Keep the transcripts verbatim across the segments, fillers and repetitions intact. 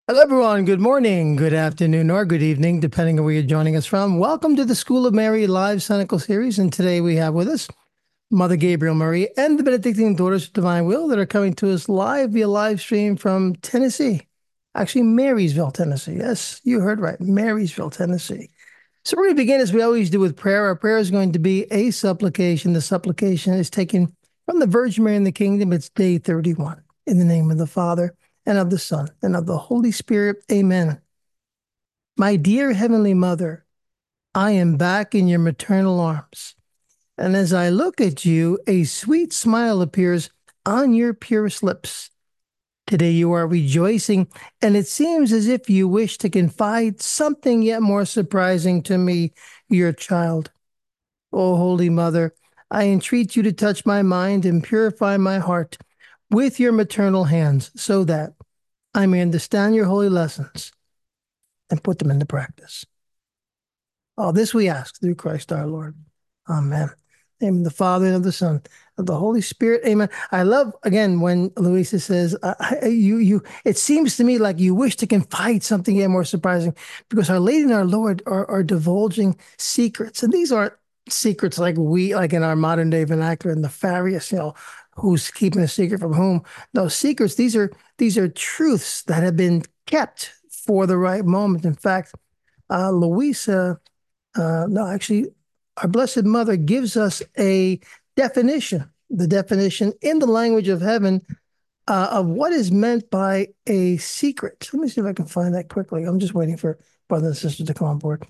Hello, everyone. Good morning, good afternoon, or good evening, depending on where you're joining us from. Welcome to the School of Mary live Senecal series. And today we have with us Mother Gabriel Murray and the Benedictine Daughters of Divine Will that are coming to us live via live stream from Tennessee. Actually, Marysville, Tennessee. Yes, you heard right. Marysville, Tennessee. So we're going to begin as we always do with prayer. Our prayer is going to be a supplication. The supplication is taken from the Virgin Mary in the Kingdom. It's day thirty-one. In the name of the Father, and of the Son, and of the Holy Spirit. Amen. My dear Heavenly Mother, I am back in your maternal arms. And as I look at you, a sweet smile appears on your purest lips. Today you are rejoicing, and it seems as if you wish to confide something yet more surprising to me, your child. O Holy Mother, I entreat you to touch my mind and purify my heart with your maternal hands, so that I may understand your holy lessons and put them into practice. All this we ask through Christ our Lord. Amen. In the name of the Father, and of the Son, and of the Holy Spirit. Amen. I love, again, when Louisa says, uh, you, you, it seems to me like you wish to confide something yet more surprising, because Our Lady and our Lord are, are divulging secrets. And these aren't secrets like we, like in our modern day vernacular, nefarious, you know, who's keeping a secret from whom. No, secrets, these are, these are truths that have been kept for the right moment. In fact, uh, Louisa, uh, no, actually, our Blessed Mother gives us a definition, the definition in the language of heaven uh, of what is meant by a secret. Let me see if I can find that quickly. I'm just waiting for brothers and sisters to come on board.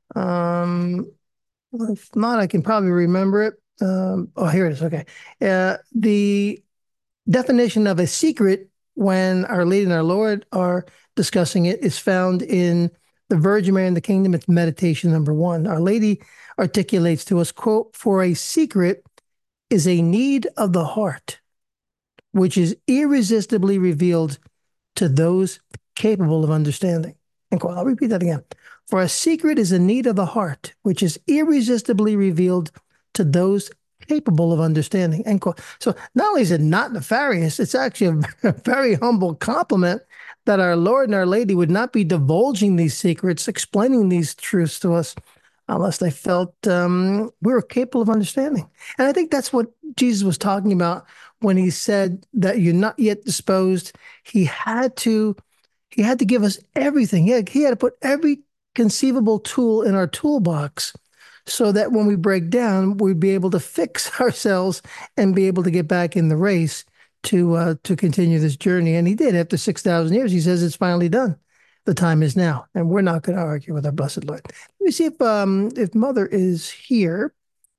Um, if not, I can probably remember it. Um, oh, here it is. Okay. Uh, the definition of a secret, when Our Lady and our Lord are discussing it, is found in the Virgin Mary in the Kingdom. It's meditation number one. Our Lady articulates to us, quote, "For a secret is a need of the heart, which is irresistibly revealed to those capable of understanding." And quote, I'll repeat that again. "For a secret is a need of the heart, which is irresistibly revealed to those capable of understanding." End quote. So not only is it not nefarious, it's actually a very humble compliment that our Lord and our Lady would not be divulging these secrets, explaining these truths to us, unless they felt um, we were capable of understanding. And I think that's what Jesus was talking about when he said that you're not yet disposed. He had to, he had to give us everything. He had, he had to put every conceivable tool in our toolbox, so that when we break down, we'd be able to fix ourselves and be able to get back in the race to uh, to continue this journey. And he did. After six thousand years, he says it's finally done. The time is now, and we're not going to argue with our Blessed Lord. Let me see if um if Mother is here.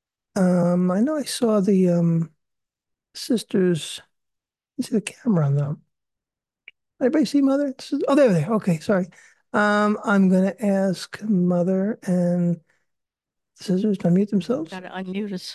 Um, I know I saw the um sisters. Let's see the camera on them. Anybody see Mother? Oh, there, there. Okay, sorry. Um, I'm going to ask Mother and sisters to unmute themselves. Got to unmute us.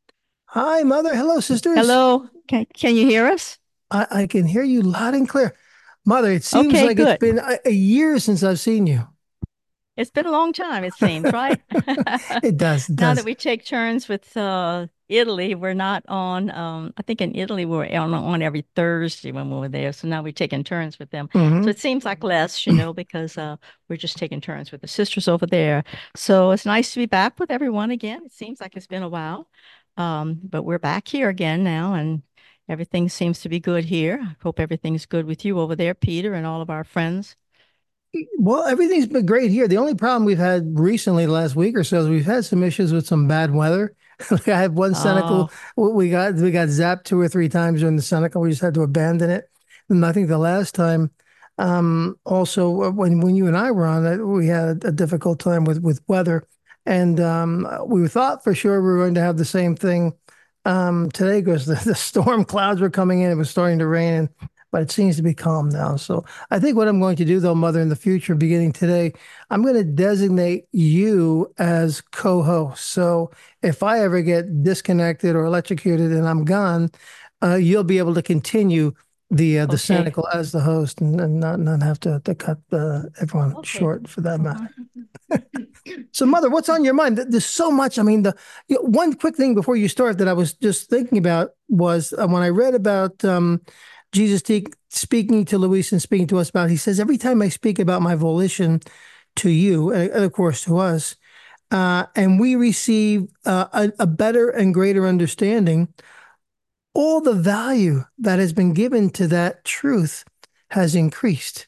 Hi, Mother. Hello, sisters. Hello. Can, can you hear us? I, I can hear you loud and clear. Mother, it seems Okay, like it's good. been a, a year since I've seen you. It's been a long time, it seems, right? It does, it Now that does. we take turns with uh, Italy, we're not on, um, I think in Italy we were on, on every Thursday when we were there. So now we're taking turns with them. So Hmm. it seems like less, you know, because uh, we're just taking turns with the sisters over there. So it's nice to be back with everyone again. It seems like it's been a while. Um, but we're back here again now, and everything seems to be good here. I hope everything's good with you over there, Peter, and all of our friends. Well, everything's been great here. The only problem we've had recently, the last week or so, is we've had some issues with some bad weather. Like I have one Senecal, Oh, we got we got zapped two or three times during the Senecal. We just had to abandon it. And I think the last time, um, also uh, when when you and I were on it, we had a difficult time with with weather, and um, we thought for sure we were going to have the same thing um, today, because the, the storm clouds were coming in. It was starting to rain, and but it seems to be calm now. So I think what I'm going to do, though, Mother, in the future, beginning today, I'm going to designate you as co-host. So if I ever get disconnected or electrocuted and I'm gone, uh, you'll be able to continue the uh, the okay. Sanical as the host, and, and not not have to to cut uh, everyone Okay. short for that matter. Mhm. So, Mother, what's on your mind? There's so much. I mean, the you know, one quick thing before you start that I was just thinking about was uh, when I read about um, Jesus te- speaking to Luis and speaking to us about, he says, every time I speak about my volition to you, and of course to us, uh, and we receive uh, a, a better and greater understanding, all the value that has been given to that truth has increased.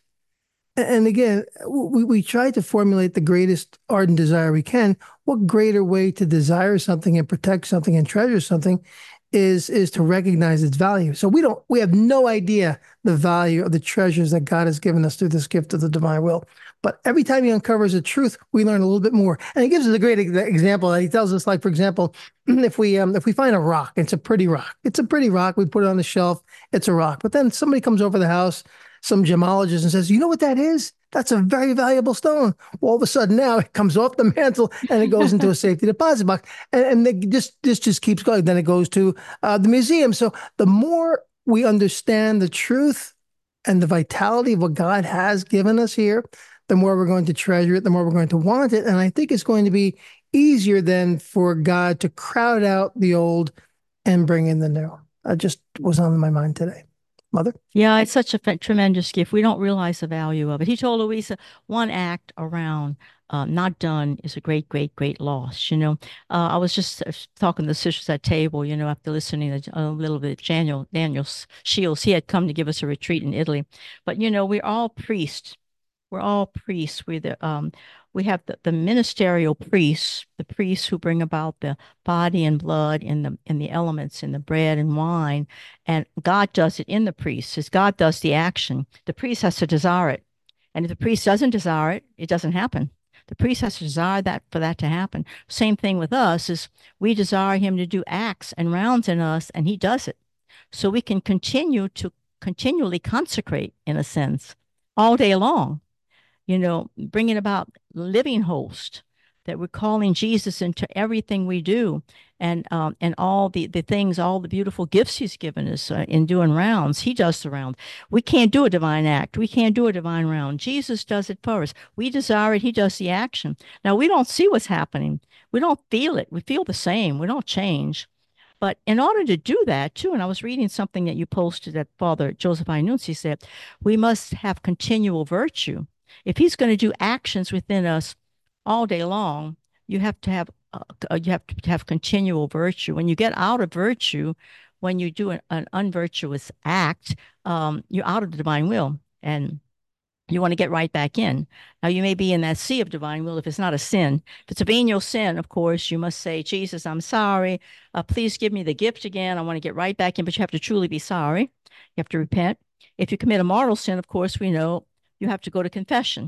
And again, we, we try to formulate the greatest ardent desire we can. What greater way to desire something and protect something and treasure something is is to recognize its value. So we don't we have no idea the value of the treasures that God has given us through this gift of the divine will. But every time he uncovers a truth, we learn a little bit more. And he gives us a great example. He tells us, like, for example, if we um, if we find a rock, it's a pretty rock. It's a pretty rock. We put it on the shelf. It's a rock. But then somebody comes over the house, some gemologist, and says, "You know what that is? That's a very valuable stone." Well, all of a sudden now it comes off the mantle and it goes into a safety deposit box, and, and it just this just keeps going. Then it goes to uh, the museum. So the more we understand the truth and the vitality of what God has given us here, the more we're going to treasure it, the more we're going to want it, and I think it's going to be easier then for God to crowd out the old and bring in the new. That just was on my mind today. Mother? Yeah, it's such a f- tremendous gift. We don't realize the value of it. He told Louisa, one act around, uh, not done is a great, great, great loss. You know, uh, I was just uh, talking to the sisters at table, you know, after listening to a little bit of Daniel, Daniel Shields. He had come to give us a retreat in Italy. But, you know, we're all priests. We're all priests. We're the, um, we have the, the ministerial priests, the priests who bring about the body and blood in the in the elements in the bread and wine, and God does it in the priest. As God does the action, the priest has to desire it, and if the priest doesn't desire it, it doesn't happen. The priest has to desire that for that to happen. Same thing with us is we desire him to do acts and rounds in us, and he does it, so we can continue to continually consecrate in a sense all day long, you know, bringing about living host, that we're calling Jesus into everything we do, and um, and all the the things, all the beautiful gifts he's given us uh, in doing rounds. He does the round. We can't do a divine act. We can't do a divine round. Jesus does it for us. We desire it. He does the action. Now, we don't see what's happening. We don't feel it. We feel the same. We don't change. But in order to do that too, and I was reading something that you posted that Father Joseph Inunzi said, we must have continual virtue. If he's going to do actions within us all day long, you have to have uh, uh, you have to have continual virtue. When you get out of virtue, when you do an, an unvirtuous act, um, you're out of the divine will, and you want to get right back in. Now, you may be in that sea of divine will if it's not a sin. If it's a venial sin, of course, you must say, Jesus, I'm sorry. Uh, please give me the gift again. I want to get right back in, but you have to truly be sorry. You have to repent. If you commit a mortal sin, of course, we know you have to go to confession.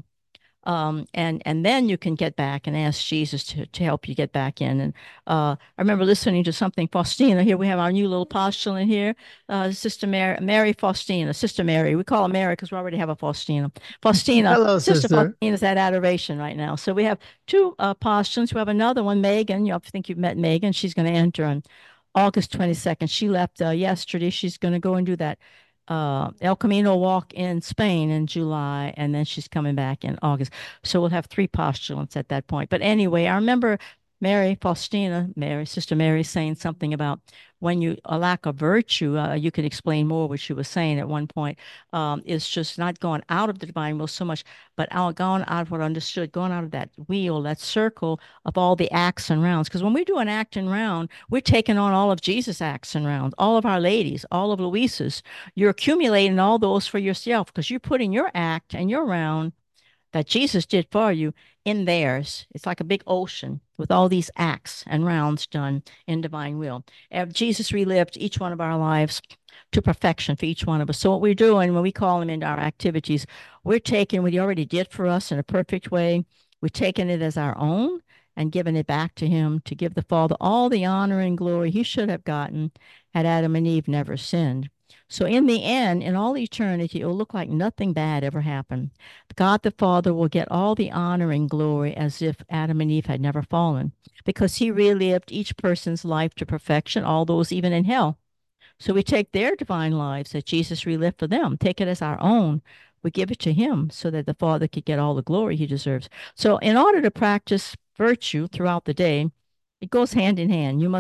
Um, and and then you can get back and ask Jesus to, to help you get back in. And uh, I remember listening to something, Faustina. Here we have our new little postulant here, uh, Sister Mary, Mary Faustina, Sister Mary. We call her Mary because we already have a Faustina. Faustina, Hello, Sister sister. Faustina is at adoration right now. So we have two uh, postulants. We have another one, Megan. You I think you've met Megan. She's going to enter on August twenty-second. She left uh, yesterday. She's going to go and do that uh, El Camino walk in Spain in July, and then she's coming back in August. So we'll have three postulants at that point. But anyway, I remember Mary Faustina, Mary, Sister Mary, saying something about when you a lack of virtue. Uh, you could explain more what she was saying at one point. Um, is just not going out of the divine will so much, but out going out of what understood, going out of that wheel, that circle of all the acts and rounds. Because when we do an act and round, we're taking on all of Jesus' acts and rounds, all of our ladies, all of Louisa's. You're accumulating all those for yourself because you're putting your act and your round that Jesus did for you in theirs. It's like a big ocean with all these acts and rounds done in divine will. And Jesus relived each one of our lives to perfection for each one of us. So what we're doing when we call him into our activities, we're taking what he already did for us in a perfect way. We're taking it as our own and giving it back to him to give the Father all the honor and glory he should have gotten had Adam and Eve never sinned. So in the end, in all eternity, it will look like nothing bad ever happened. God the Father will get all the honor and glory as if Adam and Eve had never fallen, because he relived each person's life to perfection, all those even in hell. So we take their divine lives that Jesus relived for them, take it as our own. We give it to him so that the Father could get all the glory he deserves. So in order to practice virtue throughout the day, it goes hand in hand. You must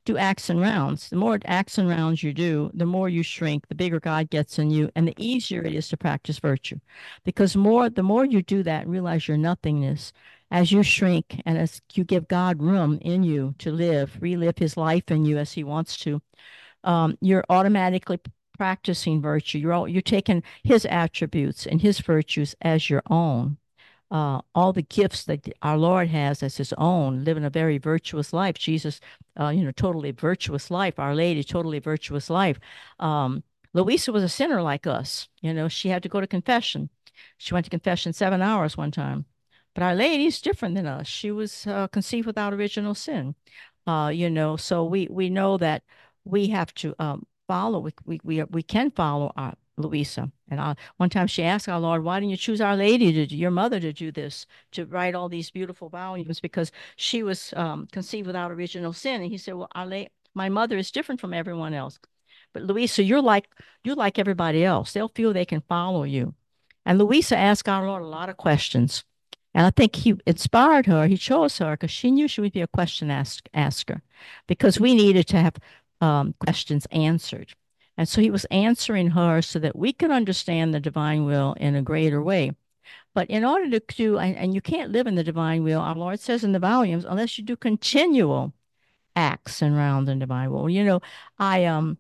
do acts and rounds. The more acts and rounds you do, the more you shrink, the bigger God gets in you, and the easier it is to practice virtue. Because more, the more you do that and realize your nothingness, as you shrink and as you give God room in you to live, relive his life in you as he wants to, um, you're automatically practicing virtue. You're all, you're taking his attributes and his virtues as your own. Uh, all the gifts that our Lord has as his own, living a very virtuous life. Jesus, uh, you know, totally virtuous life. Our Lady, totally virtuous life. Um, Louisa was a sinner like us. You know, she had to go to confession. She went to confession seven hours one time. But Our Lady's different than us. She was uh, conceived without original sin. Uh, you know, so we we know that we have to um, follow. We we we we can follow our Louisa. And I, one time she asked our Lord, "Why didn't you choose Our Lady to do, your mother to do this, to write all these beautiful volumes?" Because she was um, conceived without original sin. And he said, "Well, Our La- my mother is different from everyone else. But Louisa, you're like you're like everybody else. They'll feel they can follow you." And Louisa asked our Lord a lot of questions. And I think he inspired her. He chose her because she knew she would be a question ask, asker because we needed to have um, questions answered. And so he was answering her so that we could understand the divine will in a greater way. But in order to do, and, and you can't live in the divine will, our Lord says in the volumes, unless you do continual acts and rounds in divine will. You know, I um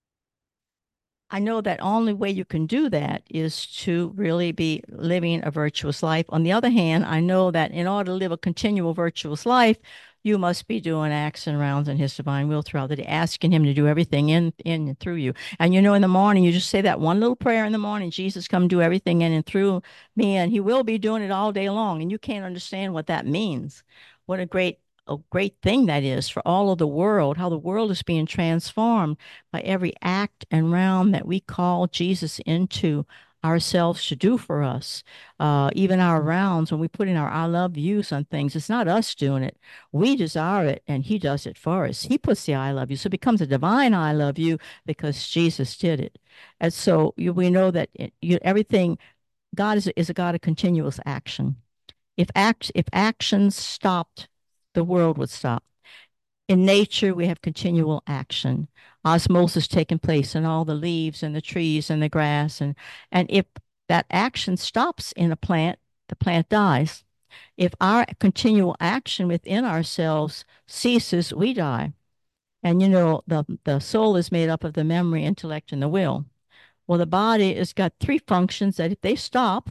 I know that only way you can do that is to really be living a virtuous life. On the other hand, I know that in order to live a continual virtuous life, you must be doing acts and rounds in his divine will throughout the day, asking him to do everything in, in and through you. And you know, in the morning, you just say that one little prayer in the morning, Jesus, come do everything in and through me, and he will be doing it all day long. And you can't understand what that means. What a great a great thing that is for all of the world, how the world is being transformed by every act and realm that we call Jesus into ourselves to do for us. Uh, even our rounds, when we put in our I love yous on things, it's not us doing it. We desire it and he does it for us. He puts the I love you. So it becomes a divine I love you because Jesus did it. And so you, we know that it, you, everything, God is, is a God of continuous action. If act, if actions stopped, the world would stop. In nature, we have continual action, osmosis taking place in all the leaves and the trees and the grass. And, and if that action stops in a plant, the plant dies. If our continual action within ourselves ceases, we die. And you know, the, the soul is made up of the memory, intellect, and the will. Well, the body has got three functions that if they stop,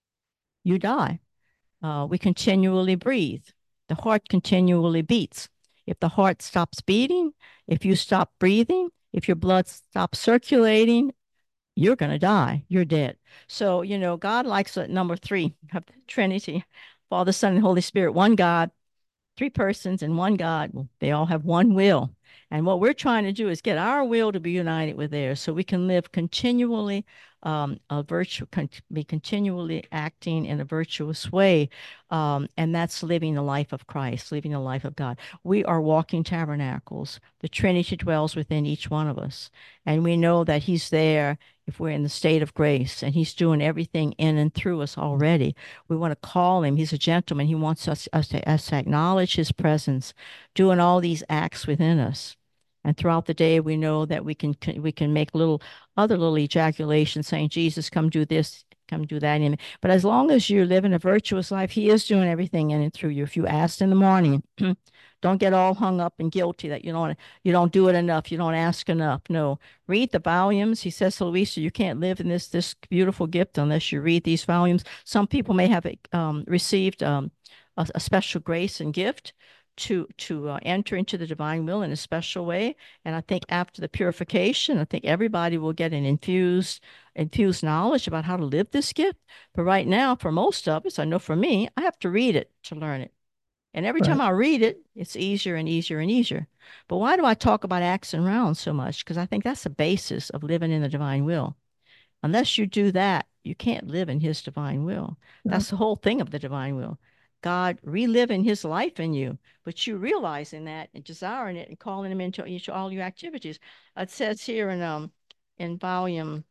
you die. Uh, we continually breathe. The heart continually beats. If the heart stops beating, if you stop breathing, if your blood stops circulating, you're going to die. You're dead. So, you know, God likes it, number three of the Trinity, Father, Son, and Holy Spirit, one God, three persons and one God. They all have one will. And what we're trying to do is get our will to be united with theirs so we can live continually, um, a virtue, con- be continually acting in a virtuous way. Um, and that's living the life of Christ, living the life of God. We are walking tabernacles. The Trinity dwells within each one of us. And we know that he's there if we're in the state of grace and he's doing everything in and through us already. We want to call him. He's a gentleman. He wants us, us, to, us to acknowledge his presence, doing all these acts within us. And throughout the day, we know that we can we can make little other little ejaculations saying, Jesus, come do this, come do that. In But as long as you're living a virtuous life, he is doing everything in and through you. If you asked in the morning, don't get all hung up and guilty that you don't you don't do it enough, you don't ask enough. No, read the volumes. He says to Louisa, you can't live in this this beautiful gift unless you read these volumes. Some people may have um, received um, a, a special grace and gift to to uh, enter into the divine will in a special way. And I think after the purification, I think everybody will get an infused infused knowledge about how to live this gift. But right now, for most of us, I know for me, I have to read it to learn it. And every time Right. I read it, it's easier and easier and easier. But why do I talk about acts and rounds so much? Because I think that's the basis of living in the divine will. Unless you do that, you can't live in his divine will. Yeah. That's the whole thing of the divine will. God reliving his life in you, but you realizing that and desiring it and calling him into each all your activities. It says here in um in volume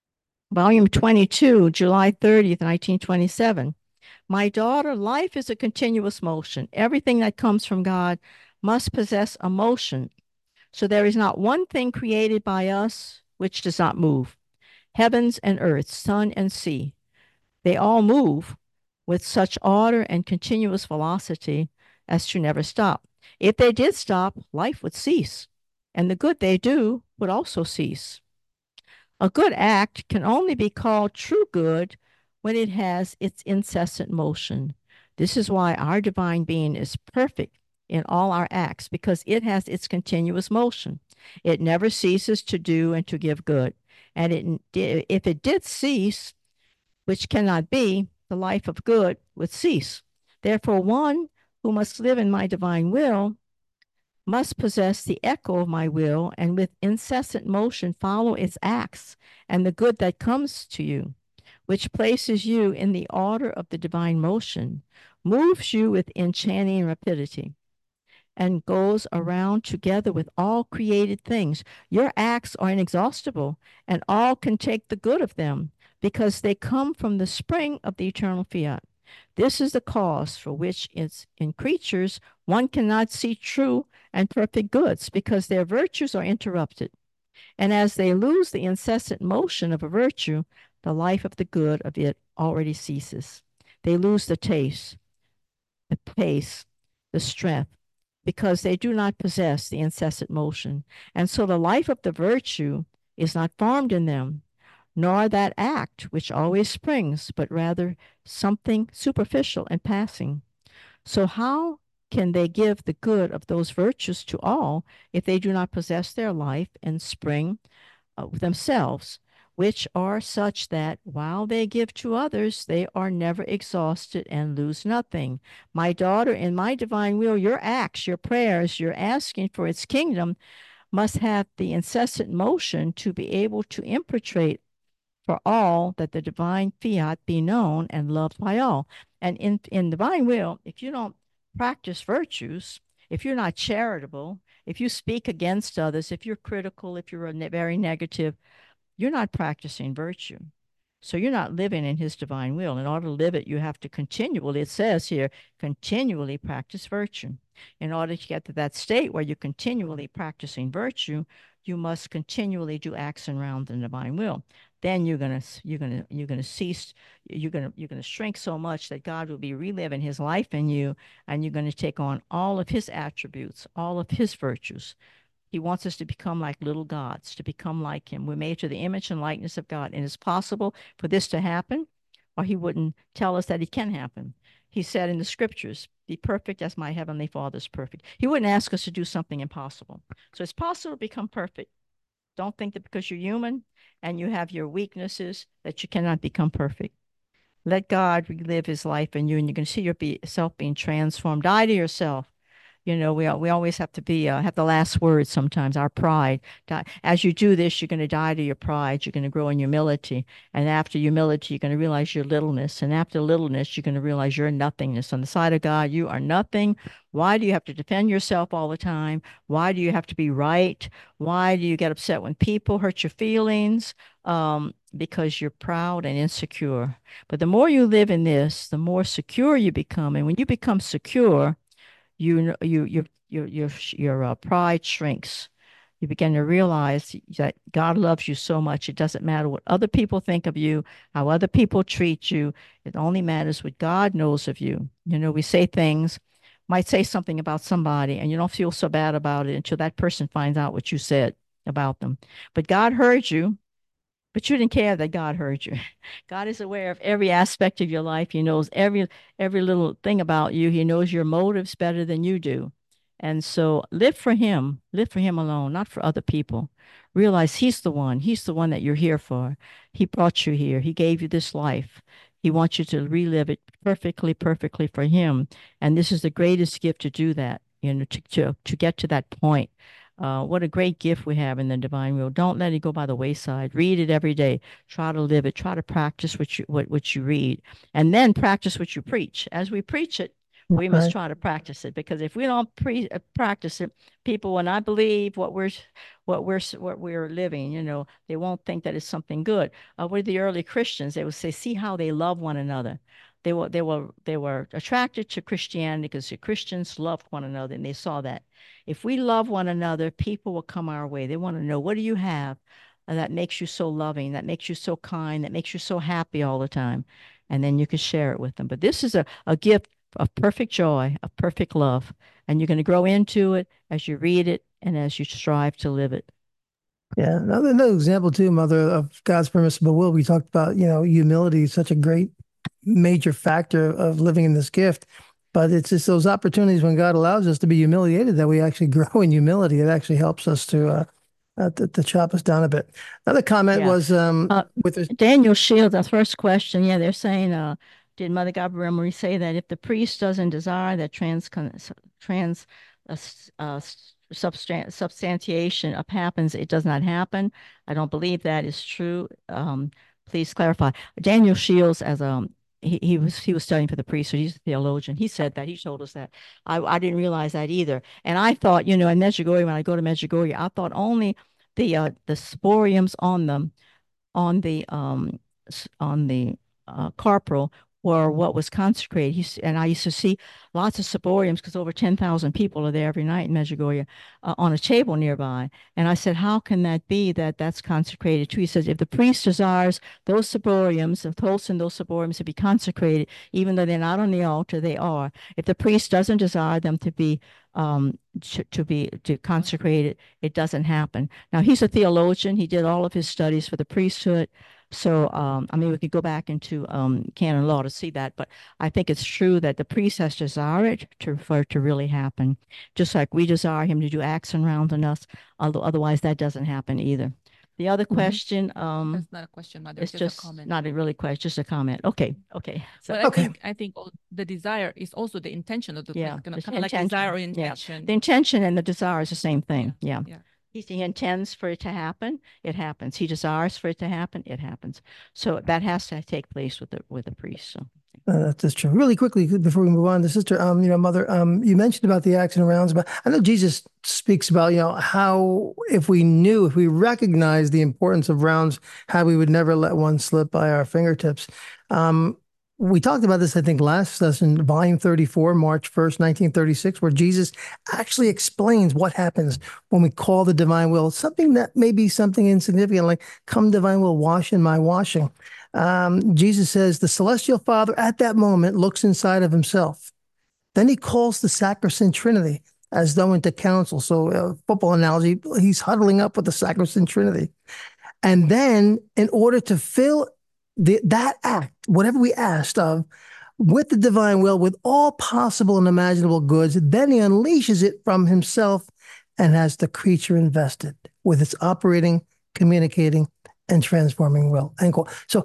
volume twenty-two, July thirtieth, nineteen twenty-seven. My daughter, life is a continuous motion. Everything that comes from God must possess a motion. So there is not one thing created by us which does not move. Heavens and earth, sun and sea, they all move with such order and continuous velocity as to never stop. If they did stop, life would cease, and the good they do would also cease. A good act can only be called true good when it has its incessant motion. This is why our divine being is perfect in all our acts, because it has its continuous motion. It never ceases to do and to give good. And it, if it did cease, which cannot be, the life of good would cease. Therefore, one who must live in my divine will must possess the echo of my will and with incessant motion follow its acts and the good that comes to you, which places you in the order of the divine motion, moves you with enchanting rapidity, and goes around together with all created things. Your acts are inexhaustible, and all can take the good of them, because they come from the spring of the eternal fiat. This is the cause for which it's in creatures one cannot see true and perfect goods, because their virtues are interrupted. And as they lose the incessant motion of a virtue, the life of the good of it already ceases. They lose the taste, the pace, the strength, because they do not possess the incessant motion. And so the life of the virtue is not formed in them, nor that act which always springs, but rather something superficial and passing. So how can they give the good of those virtues to all if they do not possess their life and spring uh, themselves, which are such that while they give to others, they are never exhausted and lose nothing? My daughter, in my divine will, your acts, your prayers, your asking for its kingdom must have the incessant motion to be able to impetrate for all that the divine fiat be known and loved by all. And in, in divine will, if you don't practice virtues, if you're not charitable, if you speak against others, if you're critical, if you're ne- very negative, you're not practicing virtue. So you're not living in his divine will. In order to live it, you have to continually, it says here, continually practice virtue. In order to get to that state where you're continually practicing virtue, you must continually do acts around the divine will. Then you're gonna you're gonna you're gonna cease, you're gonna you're gonna shrink so much that God will be reliving his life in you, and you're gonna take on all of his attributes, all of his virtues. He wants us to become like little gods, to become like him. We're made to the image and likeness of God. And it's possible for this to happen, or he wouldn't tell us that it can happen. He said in the scriptures, be perfect as my heavenly Father is perfect. He wouldn't ask us to do something impossible. So it's possible to become perfect. Don't think that because you're human and you have your weaknesses that you cannot become perfect. Let God relive his life in you, and you can see yourself being transformed. Die to yourself. You know, we we always have to be uh, have the last word sometimes, our pride. Die. As you do this, you're going to die to your pride. You're going to grow in humility. And after humility, you're going to realize your littleness. And after littleness, you're going to realize your nothingness. On the side of God, you are nothing. Why do you have to defend yourself all the time? Why do you have to be right? Why do you get upset when people hurt your feelings? Um, because you're proud and insecure. But the more you live in this, the more secure you become. And when you become secure, you you your your your your uh, pride shrinks. You begin to realize that God loves you so much. It doesn't matter what other people think of you, how other people treat you. It only matters what God knows of you. You know, we say things, might say something about somebody, and you don't feel so bad about it until that person finds out what you said about them. But God heard you. But you didn't care that God heard you. God is aware of every aspect of your life. He knows every every little thing about you. He knows your motives better than you do. And so live for him. Live for him alone, not for other people. Realize he's the one. He's the one that you're here for. He brought you here. He gave you this life. He wants you to relive it perfectly, perfectly for him. And this is the greatest gift to do that, you know, to to, to get to that point. Uh, what a great gift we have in the divine will. Don't let it go by the wayside. Read it every day. Try to live it. Try to practice what you what, what you read. And then practice what you preach. As we preach it, we must Right. try to practice it, because if we don't pre uh, practice it, people will not believe what we're what we're what we're living. You know, they won't think that it's something good. Uh, with the early Christians, they would say, "See how they love one another." they were they were they were attracted to Christianity because the Christians loved one another, and they saw that if we love one another, people will come our way. They want to know, what do you have uh, that makes you so loving, that makes you so kind, that makes you so happy all the time, and then you can share it with them. But this is a, a gift of perfect joy, of perfect love, and you're going to grow into it as you read it and as you strive to live it. Yeah, another, another example too, Mother, of God's permissible will. We talked about, you know, humility is such a great major factor of living in this gift. But it's just those opportunities when God allows us to be humiliated that we actually grow in humility. It actually helps us to uh, uh to, to chop us down a bit. Another comment Yeah. was um Uh, with this, Daniel Shields, our first question. Yeah, they're saying, uh, did Mother Gabrielle Marie say that if the priest doesn't desire that trans trans uh, uh, substan substantiation up happens, it does not happen? I don't believe that is true. Um, please clarify. Daniel Shields, as um, he, he was he was studying for the priesthood. He's a theologian. He said that. He told us that. I I didn't realize that either. And I thought, you know, in Medjugorje, when I go to Medjugorje, I thought only the uh, the sporiums on them on the um on the uh, corporal were what was consecrated. He, and I used to see lots of ciboriums because over ten thousand people are there every night in Medjugorje uh, on a table nearby. And I said, how can that be that that's consecrated too? He says, if the priest desires those ciboriums, of Tolson, those ciboriums to be consecrated, even though they're not on the altar, they are. If the priest doesn't desire them to be um, to, to be to consecrate it, it doesn't happen. Now he's a theologian. He did all of his studies for the priesthood. So, um, I mean, we could go back into um, canon law to see that, but I think it's true that the priest has to desire it to, for it to really happen, just like we desire him to do acts and rounds on us. Although otherwise, that doesn't happen either. The other Mhm. question, um, That's not a question, Mother. it's Just a just comment. not a really question, just a comment. Okay, okay. So, But I Okay. think I think all- the desire is also the intention of the yeah, kind the of, kind of like intention, desire or yeah. intention. The intention and the desire is the same thing. Yeah. Yeah. He, he intends for it to happen, it happens. He desires for it to happen, it happens. So that has to take place with the with the priest. So uh, that's true. Really quickly before we move on, the sister, um, you know, Mother, um, you mentioned about the acts and rounds, but I know Jesus speaks about, you know, how if we knew, if we recognized the importance of rounds, how we would never let one slip by our fingertips. Um, we talked about this, I think, last session, volume thirty-four, March first, nineteen thirty-six, where Jesus actually explains what happens when we call the divine will, something that may be something insignificant, like, come divine will, wash in my washing. Um, Jesus says the celestial Father at that moment looks inside of himself. Then he calls the sacrosanct Trinity as though into council. So, uh, football analogy, he's huddling up with the sacrosanct Trinity. And then, in order to fill the, that act, whatever we asked of, with the divine will, with all possible and imaginable goods, then he unleashes it from himself and has the creature invested with its operating, communicating, and transforming will. End quote. So,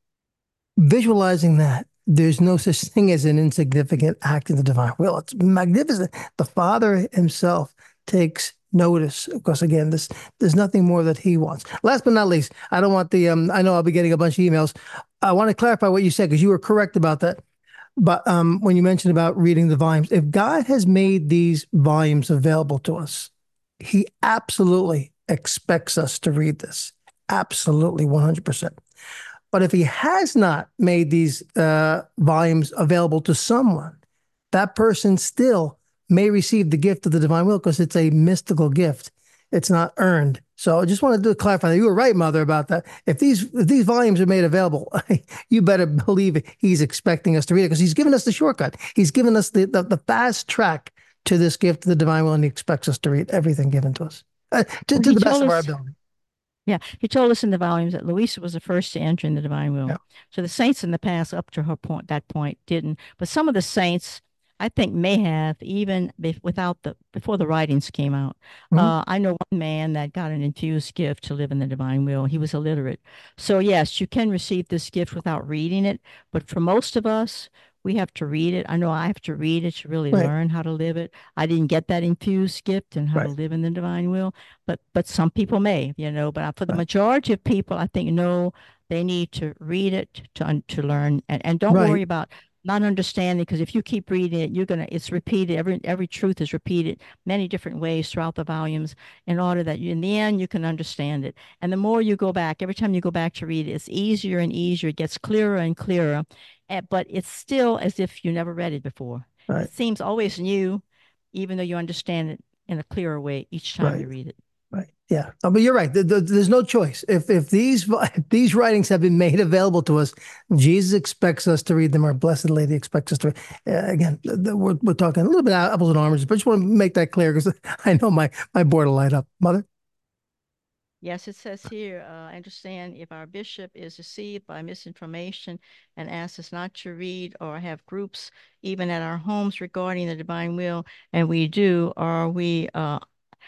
visualizing that, there's no such thing as an insignificant act in the divine will. It's magnificent. The Father himself takes notice because, again, this there's nothing more that he wants. Last but not least, I don't want the um I know I'll be getting a bunch of emails. I want to clarify what you said because you were correct about that. But um when you mentioned about reading the volumes, if God has made these volumes available to us, he absolutely expects us to read this. Absolutely, one hundred percent. But if he has not made these uh, volumes available to someone, that person still may receive the gift of the divine will because it's a mystical gift. It's not earned. So I just wanted to clarify that. You were right, Mother, about that. If these if these volumes are made available, you better believe he's expecting us to read it because he's given us the shortcut. He's given us the, the, the fast track to this gift of the divine will, and he expects us to read everything given to us uh, to, well, to the best told of our us, ability. Yeah, he told us in the volumes that Louisa was the first to enter in the divine will. Yeah. So the saints in the past, up to her point, that point, didn't. But some of the saints, I think, may have even be, without the before the writings came out. Mhm. Uh, I know one man that got an infused gift to live in the divine will. He was illiterate, so yes, you can receive this gift without reading it. But for most of us, we have to read it. I know I have to read it to really Right. learn how to live it. I didn't get that infused gift and how to Right. live in the divine will, but but some people may, you know. But for the Right. majority of people, I think no, they need to read it to un- to learn, and and don't Right. worry about not understanding, because if you keep reading it, you're gonna, it's repeated. Every every truth is repeated many different ways throughout the volumes in order that you, in the end, you can understand it. And the more you go back, every time you go back to read it, it's easier and easier. It gets clearer and clearer. And, but it's still as if you never read it before. Right. It seems always new, even though you understand it in a clearer way each time Right. you read it. Right. Yeah. No, but you're right. The, the, there's no choice. If if these if these writings have been made available to us, Jesus expects us to read them. Our Blessed Lady expects us to. Uh, again, the, the, we're we're talking a little bit of apples and oranges, but I just want to make that clear because I know my my board will light up. Mother. Yes, it says here, uh, I understand if our bishop is deceived by misinformation and asks us not to read or have groups even at our homes regarding the divine will, and we do, are we uh,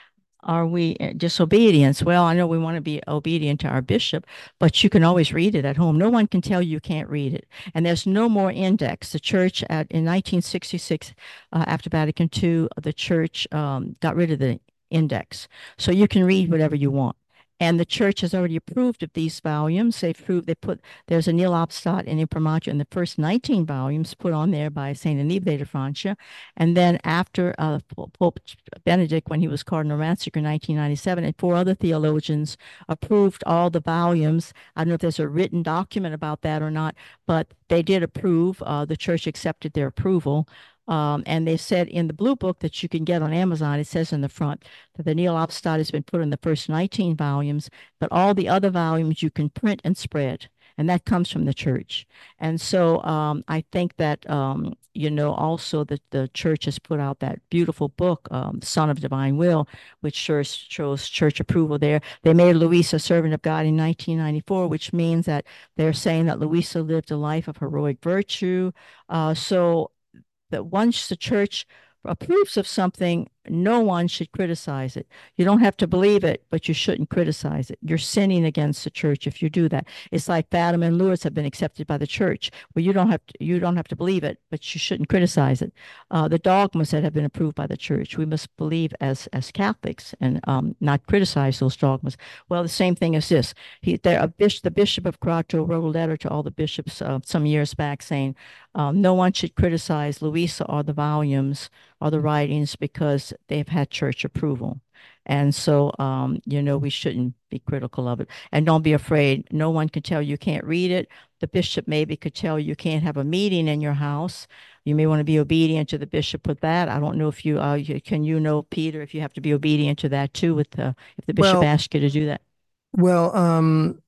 are we uh, disobedience? Well, I know we want to be obedient to our bishop, but you can always read it at home. No one can tell you you can't read it. And there's no more index. The church at in nineteen sixty-six, uh, after Vatican two, the church um, got rid of the index. So you can read whatever you want. And the church has already approved of these volumes. They proved they put there's a Nihil Obstat and Imprimatur in the first nineteen volumes put on there by Saint Anibale de Francia. And then after uh, Pope Benedict, when he was Cardinal Ratzinger in nineteen ninety-seven, and four other theologians approved all the volumes. I don't know if there's a written document about that or not, but they did approve. Uh, the church accepted their approval. Um, and they said in the blue book that you can get on Amazon, it says in the front that the Nihil Obstat has been put in the first nineteen volumes, but all the other volumes you can print and spread. And that comes from the church. And so um, I think that, um, you know, also that the church has put out that beautiful book, um, Son of Divine Will, which shows, shows church approval there. They made Luisa servant of God in nineteen ninety-four, which means that they're saying that Luisa lived a life of heroic virtue. Uh, so that once the church approves of something, no one should criticize it. You don't have to believe it, but you shouldn't criticize it. You're sinning against the church if you do that. It's like Fatima and Lourdes have been accepted by the church, where you don't have to, you don't have to believe it, but you shouldn't criticize it. Uh, the dogmas that have been approved by the church, we must believe as as Catholics and um, not criticize those dogmas. Well, the same thing as this. He, there, a bishop, the Bishop of Prato wrote a letter to all the bishops uh, some years back saying um, no one should criticize Luisa or the volumes or the writings because they've had church approval. And so, um, you know, we shouldn't be critical of it. And don't be afraid. No one can tell you can't read it. The bishop maybe could tell you can't have a meeting in your house. You may want to be obedient to the bishop with that. I don't know if you, uh, you, can you know, Peter, if you have to be obedient to that too, with the, if the bishop Well, asks you to do that. well, um,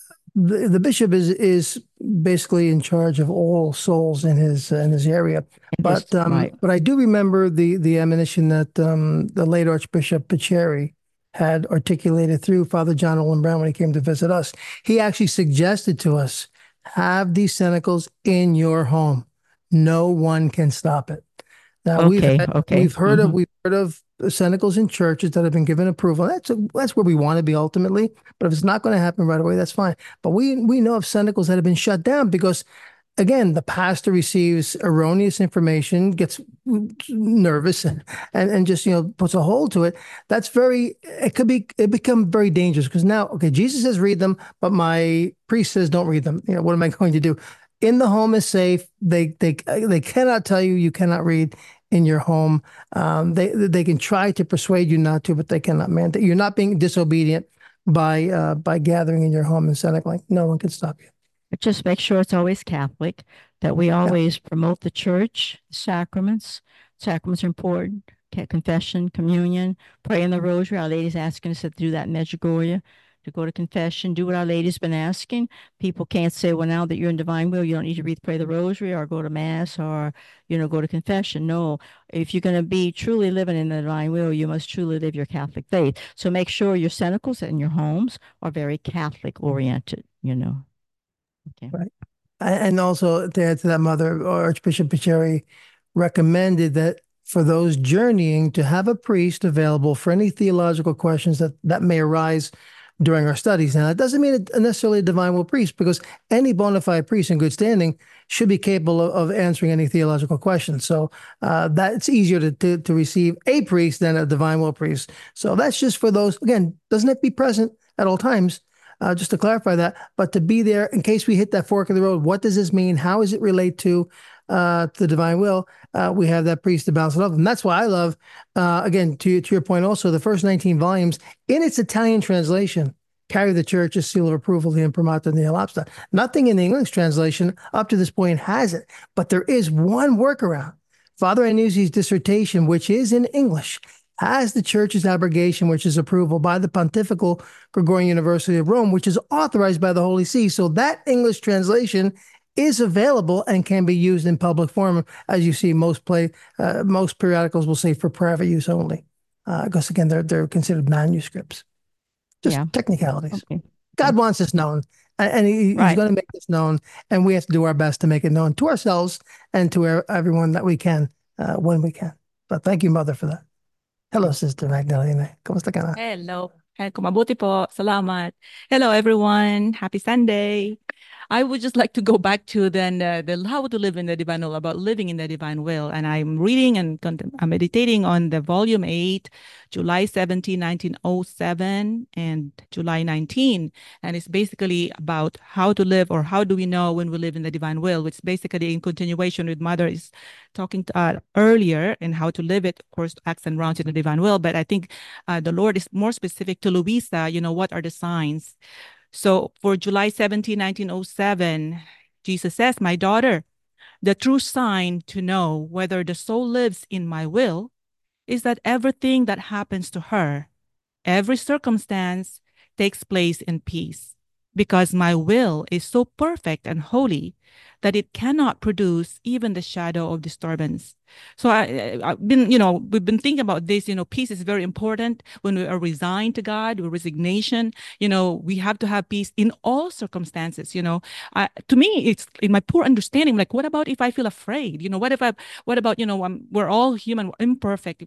the the bishop is is basically in charge of all souls in his uh, in his area. In But his- um, right. but I do remember the the admonition that um, the late Archbishop Picheri had articulated through Father John Olin Brown when he came to visit us. He actually suggested to us, have these cenacles in your home. No one can stop it. Now we've Okay, had, okay. we've heard of Mhm. we've heard of cenacles in churches that have been given approval. That's that's where we want to be ultimately. But if it's not going to happen right away, that's fine. But we we know of cenacles that have been shut down because, again, the pastor receives erroneous information, gets nervous, and and just you know puts a hold to it. That's very. It could be. It become very dangerous because now, okay, Jesus says read them, but my priest says don't read them. You know, what am I going to do? In the home is safe. They they they cannot tell you you cannot read in your home. Um, they they can try to persuade you not to, but they cannot mandate. You're not being disobedient by uh, by gathering in your home and saying like no one can stop you. But just make sure it's always Catholic, that we always promote the church, sacraments. Sacraments are important. ca- Confession, communion, pray in the rosary. Our Lady's asking us to do that in Medjugorje, to go to confession, do what Our Lady's been asking. People can't say, well, now that you're in divine will, you don't need to read, pray the rosary or go to mass or, you know, go to confession. No, if you're going to be truly living in the divine will, you must truly live your Catholic faith. So make sure your cenacles and your homes are very Catholic oriented, you know. Okay. Right. And also to add to that, Mother, Archbishop Picheri recommended that for those journeying to have a priest available for any theological questions that, that may arise during our studies. Now, that doesn't mean a necessarily a divine will priest, because any bona fide priest in good standing should be capable of, of answering any theological questions. So uh, that's easier to, to, to receive a priest than a divine will priest. So that's just for those, again, doesn't have to be present at all times. Uh, just to clarify that, but to be there in case we hit that fork in the road. What does this mean? How does it relate to? uh, to the divine will, uh, we have that priest to bounce it off. And that's why I love, uh, again, to, to your point also, the first nineteen volumes in its Italian translation carry the church's seal of approval, the imprimatur and the elapsata. Nothing in the English translation up to this point has it, but there is one workaround. Father Iannucci's dissertation, which is in English, has the church's abrogation, which is approval by the Pontifical Gregorian University of Rome, which is authorized by the Holy See. So that English translation is available and can be used in public forum. As you see, most play, uh, most periodicals will say for private use only, uh, because again, they're they're considered manuscripts. Just Yeah. technicalities. Okay. God wants this known, and, and he, Right. he's going to make this known, and we have to do our best to make it known to ourselves and to er- everyone that we can uh, when we can. But thank you, Mother, for that. Hello, Sister Magdalena. Kamusta ka na? Hello. Hey, kumabuti po. Salamat. Hello, everyone. Happy Sunday. I would just like to go back to then uh, the how to live in the divine will, about living in the divine will. And I'm reading and contem- I'm meditating on the volume eight, July seventeenth, nineteen oh seven, and July nineteenth. And it's basically about how to live, or how do we know when we live in the divine will, which basically in continuation with Mother is talking to, uh, earlier, and how to live it, of course, acts and rounds in the divine will. But I think uh, the Lord is more specific to Luisa, you know, what are the signs? So for July seventeenth, nineteen oh seven, Jesus says, "My daughter, the true sign to know whether the soul lives in my will is that everything that happens to her, every circumstance, takes place in peace, because my will is so perfect and holy that it cannot produce even the shadow of disturbance." So I, I've been, you know, we've been thinking about this, you know, peace is very important when we are resigned to God, with resignation, you know, we have to have peace in all circumstances, you know. Uh, to me, it's in my poor understanding, like, what about if I feel afraid? You know, what if I, what about, you know, um, we're all human, imperfect,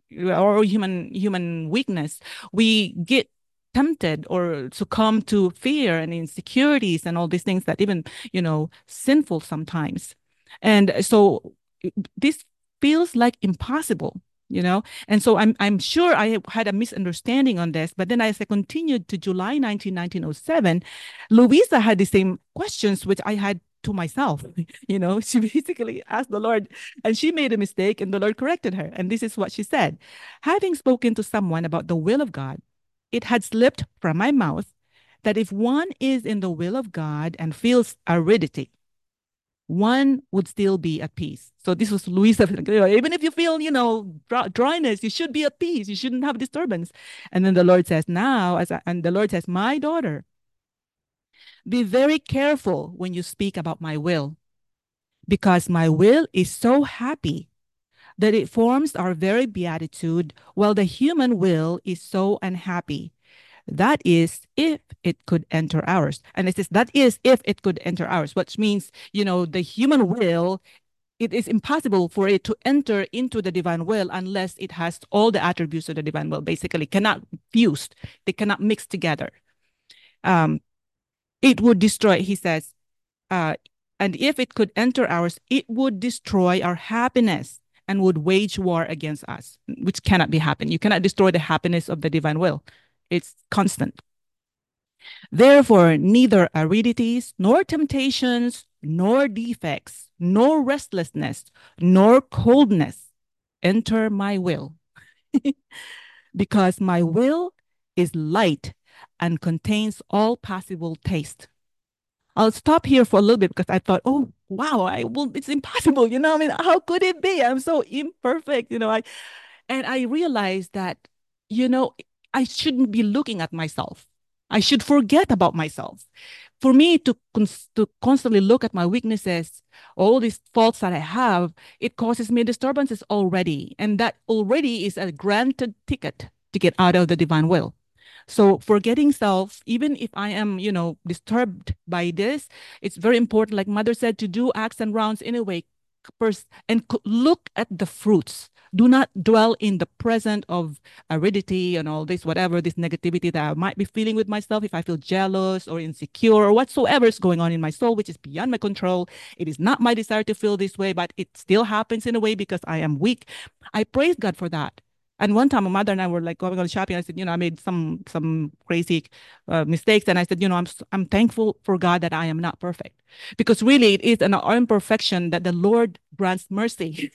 or human, human weakness. We get tempted or succumb to fear and insecurities and all these things that even, you know, sinful sometimes. And so this feels like impossible, you know. And so I'm I'm sure I had a misunderstanding on this. But then as I continued to July nineteenth, nineteen oh seven, Luisa had the same questions which I had to myself. You know, she basically asked the Lord, and she made a mistake, and the Lord corrected her. And this is what she said: "Having spoken to someone about the will of God, it had slipped from my mouth that if one is in the will of God and feels aridity, one would still be at peace." So this was Luisa. Even if you feel, you know, dryness, you should be at peace. You shouldn't have disturbance. And then the Lord says, now, as I, and the Lord says, "My daughter, be very careful when you speak about my will, because my will is so happy that it forms our very beatitude, while the human will is so unhappy. That is, if it could enter ours." And it says, that is, if it could enter ours, which means, you know, the human will, it is impossible for it to enter into the divine will unless it has all the attributes of the divine will, basically cannot fuse. They cannot mix together. Um, it would destroy, he says, uh, and if it could enter ours, it would destroy our happiness and would wage war against us, which cannot be happened. You cannot destroy the happiness of the divine will. It's constant. "Therefore, neither aridities, nor temptations, nor defects, nor restlessness, nor coldness enter my will, because my will is light and contains all possible taste." I'll stop here for a little bit because I thought, oh, wow, I well, it's impossible. You know, I mean, how could it be? I'm so imperfect, you know. I and I realized that, you know, I shouldn't be looking at myself. I should forget about myself. For me to, cons- to constantly look at my weaknesses, all these faults that I have, it causes me disturbances already. And that already is a granted ticket to get out of the divine will. So forgetting self, even if I am, you know, disturbed by this, it's very important, like Mother said, to do acts and rounds anyway, first, and look at the fruits. Do not dwell in the present of aridity and all this, whatever, this negativity that I might be feeling with myself. If I feel jealous or insecure or whatsoever is going on in my soul, which is beyond my control, it is not my desire to feel this way, but it still happens in a way because I am weak. I praise God for that. And one time, my mother and I were like going on shopping. I said, you know, I made some some crazy uh, mistakes, and I said, you know, I'm I'm thankful for God that I am not perfect, because really it is an imperfection that the Lord grants mercy.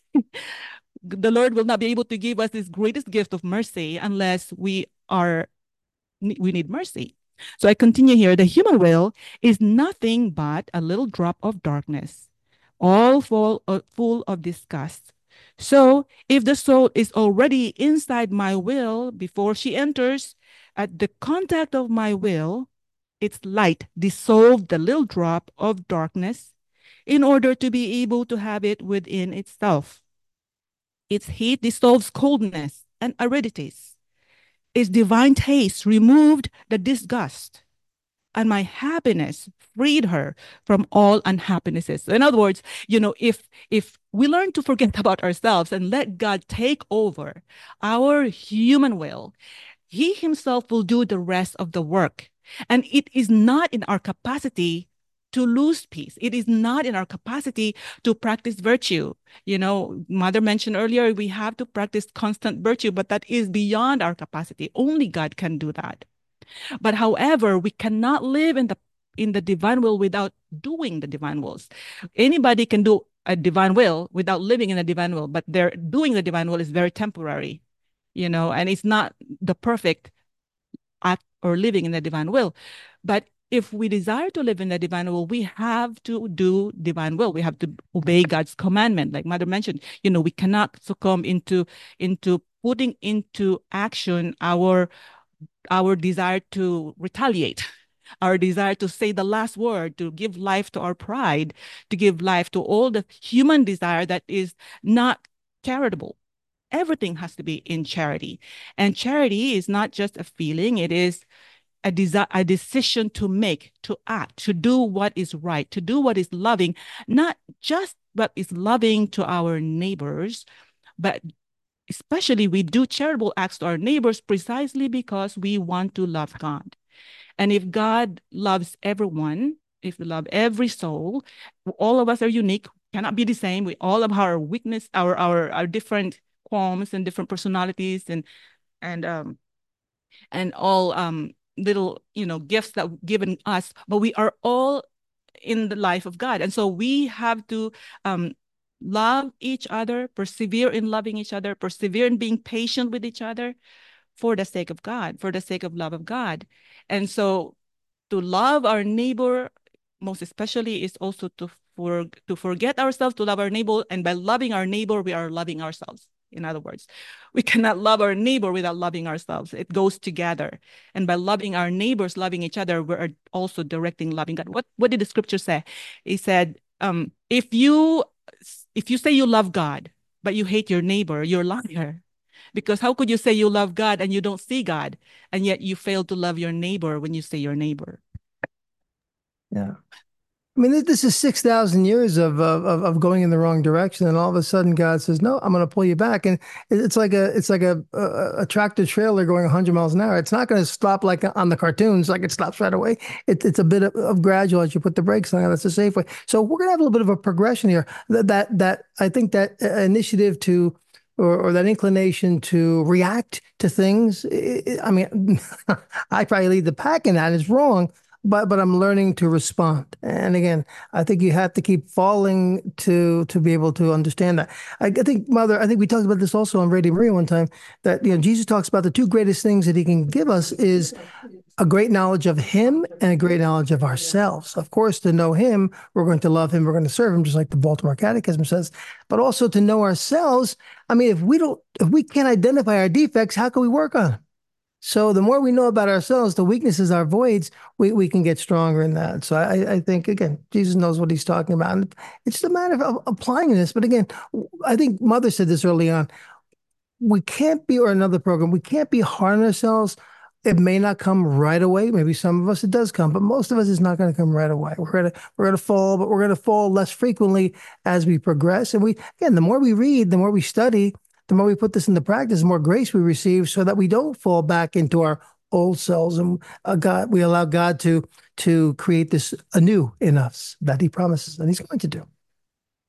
The Lord will not be able to give us His greatest gift of mercy unless we are we need mercy. So I continue here. The human will is nothing but a little drop of darkness, all full of, full of disgust. So if the soul is already inside my will before she enters, at the contact of my will, its light dissolved the little drop of darkness in order to be able to have it within itself. Its heat dissolves coldness and aridities. Its divine taste removed the disgust, and my happiness freed her from all unhappinesses. So in other words, you know, if if we learn to forget about ourselves and let God take over our human will, He Himself will do the rest of the work. And it is not in our capacity to lose peace. It is not in our capacity to practice virtue. You know, Mother mentioned earlier, we have to practice constant virtue, but that is beyond our capacity. Only God can do that. But however, we cannot live in the in the divine will without doing the divine wills. Anybody can do a divine will without living in a divine will, but they're doing the divine will is very temporary, you know, and it's not the perfect act or living in the divine will. But if we desire to live in the divine will, we have to do divine will. We have to obey God's commandment. Like Mother mentioned, you know, we cannot succumb into, into putting into action our, our desire to retaliate, our desire to say the last word, to give life to our pride, to give life to all the human desire that is not charitable. Everything has to be in charity. And charity is not just a feeling, it is a desire, a decision to make, to act, to do what is right, to do what is loving, not just what is loving to our neighbors, but especially we do charitable acts to our neighbors precisely because we want to love God. And if God loves everyone, if we love every soul, all of us are unique, cannot be the same. We all have our weakness, our our our different qualms and different personalities and and um and all um little, you know, gifts that given us, but we are all in the life of God. And so we have to um, love each other, persevere in loving each other, persevere in being patient with each other for the sake of God, for the sake of love of God. And so to love our neighbor, most especially, is also to, for, to forget ourselves, to love our neighbor. And by loving our neighbor, we are loving ourselves. In other words, we cannot love our neighbor without loving ourselves. It goes together. And by loving our neighbors, loving each other, we're also directing loving God. What, what did the scripture say? It said, um, if you if you say you love God, but you hate your neighbor, you're a liar. Because how could you say you love God and you don't see God, and yet you fail to love your neighbor when you say your neighbor? Yeah. I mean, this is six thousand years of, of of going in the wrong direction, and all of a sudden God says, "No, I'm going to pull you back." And it's like a it's like a a, a tractor trailer going one hundred miles an hour. It's not going to stop like on the cartoons, like it stops right away. It, it's a bit of, of gradual as you put the brakes on. That's a safe way. So we're going to have a little bit of a progression here. That that that I think that initiative to or, or that inclination to react to things. I mean, I probably lead the pack in that. It's wrong. But but I'm learning to respond. And again, I think you have to keep falling to to be able to understand that. I, I think, Mother, I think we talked about this also on Radio Maria one time, that you know Jesus talks about the two greatest things that He can give us is a great knowledge of Him and a great knowledge of ourselves. Of course, to know Him, we're going to love Him, we're going to serve Him, just like the Baltimore Catechism says. But also to know ourselves. I mean, if we don't, if we can't identify our defects, how can we work on them? So the more we know about ourselves, the weaknesses, our voids, we, we can get stronger in that. So I, I think, again, Jesus knows what He's talking about. And it's just a matter of applying this. But again, I think Mother said this early on. We can't be, or another program, we can't be hard on ourselves. It may not come right away. Maybe some of us it does come, but most of us it's not going to come right away. We're going to we're going to fall, but we're going to fall less frequently as we progress. And we, again, the more we read, the more we study, the more we put this into practice, the more grace we receive, so that we don't fall back into our old selves, and uh, God, we allow God to to create this anew in us that He promises, and He's going to do.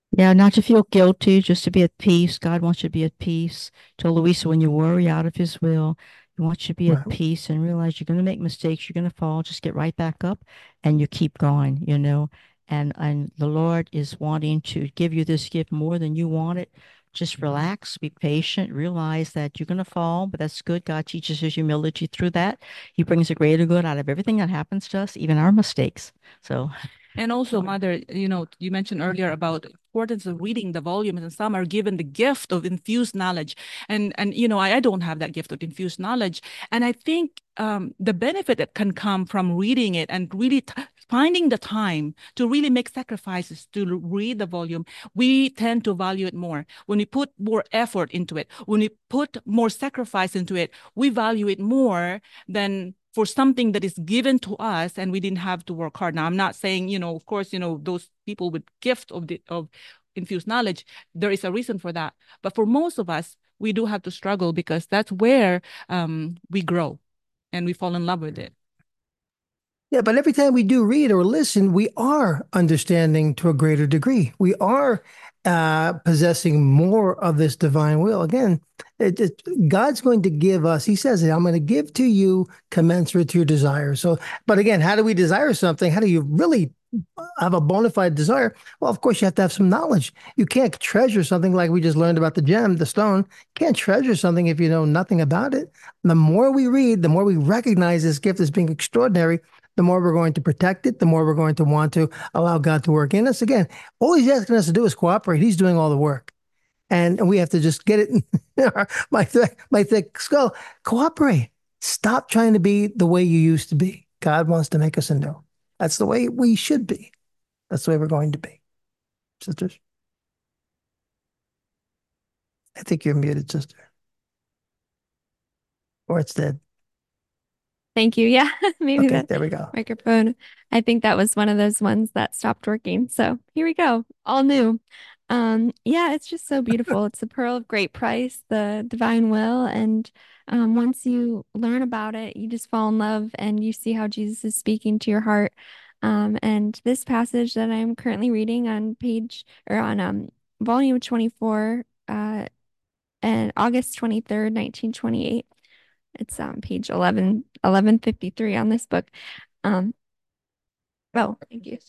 Yeah, not to feel guilty, just to be at peace. God wants you to be at peace. Told Louisa, when you worry out of his will, he wants you to be Right. at peace and realize you're going to make mistakes, you're going to fall, just get right back up and you keep going, you know. And and the Lord is wanting to give you this gift more than you want it. Just relax, be patient, realize that you're going to fall, but that's good. God teaches his humility through that. He brings a greater good out of everything that happens to us, even our mistakes. So And also, Mother, you know, you mentioned earlier about the importance of reading the volumes, and some are given the gift of infused knowledge. And and you know, I, I don't have that gift of infused knowledge. And I think um, the benefit that can come from reading it and really t finding the time to really make sacrifices to read the volume, we tend to value it more. When we put more effort into it, when we put more sacrifice into it, we value it more than for something that is given to us and we didn't have to work hard. Now, I'm not saying, you know, of course, you know, those people with gift of the of infused knowledge, there is a reason for that. But for most of us, we do have to struggle because that's where um, we grow and we fall in love with it. Yeah, but every time we do read or listen, we are understanding to a greater degree. We are uh, possessing more of this divine will. Again, it, it, God's going to give us, he says it, I'm going to give to you commensurate to your desire. So, but again, how do we desire something? How do you really have a bona fide desire? Well, of course, you have to have some knowledge. You can't treasure something like we just learned about the gem, the stone. You can't treasure something if you know nothing about it. And the more we read, the more we recognize this gift as being extraordinary, the more we're going to protect it, the more we're going to want to allow God to work in us. Again, all he's asking us to do is cooperate. He's doing all the work. And, and we have to just get it in our, my, th- my thick skull. Cooperate. Stop trying to be the way you used to be. God wants to make us anew. That's the way we should be. That's the way we're going to be. Sisters? I think you're muted, sister. Or it's dead. Thank you. Yeah, maybe Okay, the there we go. microphone. I think that was one of those ones that stopped working. So here we go, all new. Um, yeah, it's just so beautiful. It's the pearl of great price, the divine will. And um, once you learn about it, you just fall in love and you see how Jesus is speaking to your heart. Um, and this passage that I'm currently reading on page or on um volume twenty-four, uh, and August twenty-third, nineteen twenty-eight. It's on page eleven, eleven fifty-three on this book. Um, oh, thank you.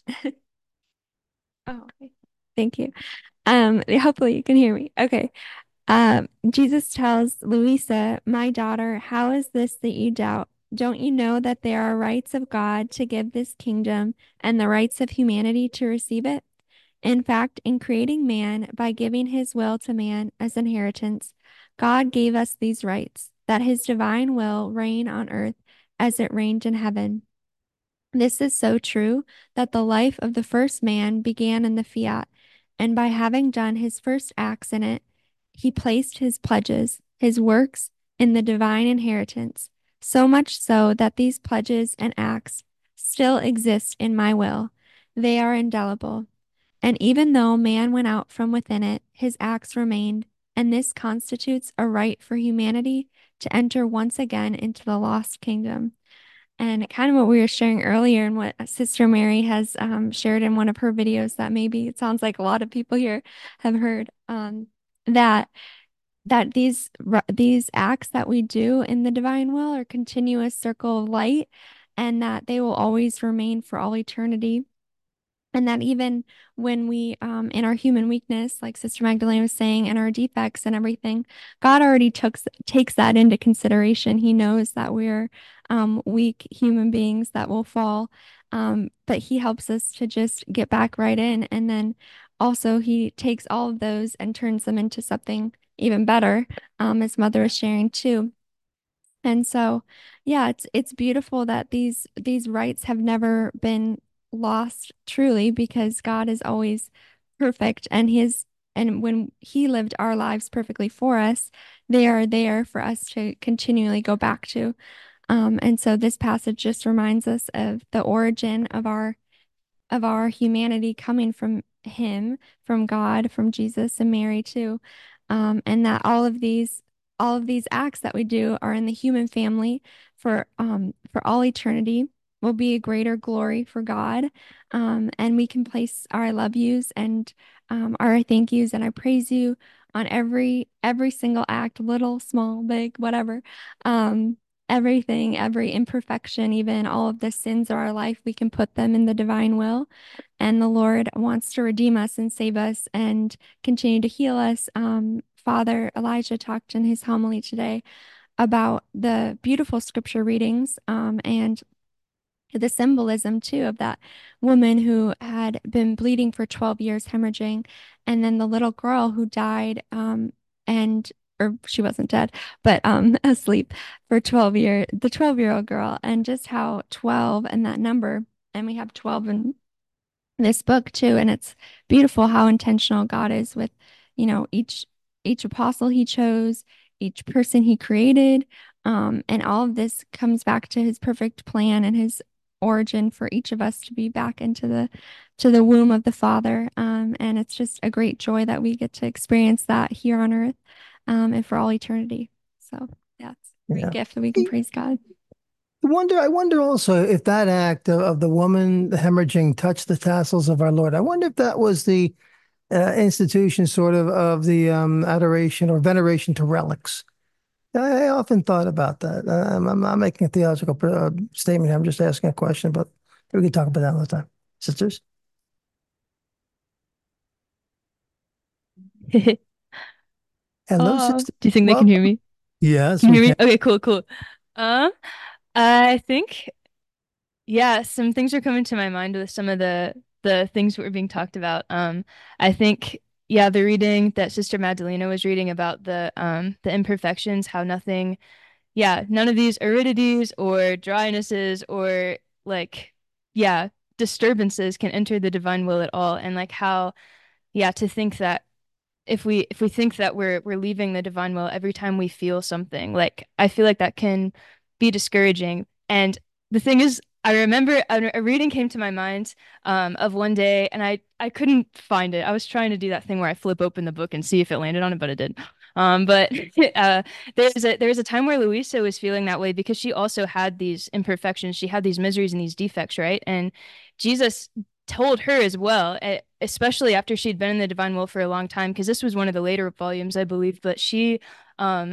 Oh, okay. Thank you. Um, hopefully you can hear me. Okay. Um, Jesus tells Louisa, my daughter, how is this that you doubt? Don't you know that there are rights of God to give this kingdom and the rights of humanity to receive it? In fact, in creating man by giving his will to man as inheritance, God gave us these rights, that his divine will reign on earth as it reigned in heaven. This is so true that the life of the first man began in the fiat, and by having done his first acts in it, he placed his pledges, his works, in the divine inheritance, so much so that these pledges and acts still exist in my will. They are indelible. And even though man went out from within it, his acts remained, and this constitutes a right for humanity to enter once again into the lost kingdom. And kind of what we were sharing earlier, and what Sister Mary has um, shared in one of her videos that maybe it sounds like a lot of people here have heard, um, that that these these acts that we do in the divine will are continuous circle of light, and that they will always remain for all eternity. And that even when we, um, in our human weakness, like Sister Magdalene was saying, and our defects and everything, God already took, takes that into consideration. He knows that we're um, weak human beings that will fall, um, but He helps us to just get back right in. And then also, He takes all of those and turns them into something even better, um, as Mother was sharing too. And so, yeah, it's it's beautiful that these these rights have never been lost truly, because God is always perfect, and his and when he lived our lives perfectly for us, they are there for us to continually go back to. Um, and so this passage just reminds us of the origin of our of our humanity coming from him, from God, from Jesus and Mary too. Um, and that all of these all of these acts that we do are in the human family for um for all eternity. will be a greater glory for God. Um, and we can place our I love yous and um, our thank yous and I praise you on every every single act, little, small, big, whatever. Um, everything, every imperfection, even all of the sins of our life, we can put them in the divine will. And the Lord wants to redeem us and save us and continue to heal us. Um, Father Elijah talked in his homily today about the beautiful scripture readings um, and the symbolism too of that woman who had been bleeding for twelve years, hemorrhaging, and then the little girl who died um, and or she wasn't dead, but um, asleep for twelve years, the twelve year old girl, and just how twelve and that number, and we have twelve in this book too, and it's beautiful how intentional God is with, you know, each each apostle he chose, each person he created, um, and all of this comes back to his perfect plan and his origin for each of us to be back into the to the womb of the Father. Um, and it's just a great joy that we get to experience that here on earth, um, and for all eternity. So yeah, it's a great Yeah. gift that we can praise God. I wonder, I wonder also if that act of, of the woman hemorrhaging touched the tassels of our Lord. I wonder if that was the uh, institution sort of of the um, adoration or veneration to relics. I, I often thought about that. Uh, I'm, I'm not making a theological uh, statement. I'm just asking a question, but we can talk about that another time. Sisters? Hello, Oh, sister. do you think they Well, can hear me? yes, Can you we hear me? can. Okay, cool, cool. Um, I think, yeah, some things are coming to my mind with some of the the things that were being talked about. Um, I think, yeah, the reading that Sister Magdalena was reading about the um the imperfections, how nothing, yeah, none of these aridities or drynesses or like, yeah, disturbances can enter the divine will at all, and like how, yeah, to think that if we if we think that we're we're leaving the divine will every time we feel something, like I feel like that can be discouraging. And the thing is, I remember a, a reading came to my mind um, of one day, and I I couldn't find it. I was trying to do that thing where I flip open the book and see if it landed on it, but it did. Um, but uh, there's a there's a time where Louisa was feeling that way because she also had these imperfections. She had these miseries and these defects, right? And Jesus told her as well, e- especially after she'd been in the divine will for a long time, because this was one of the later volumes, I believe, but she, um,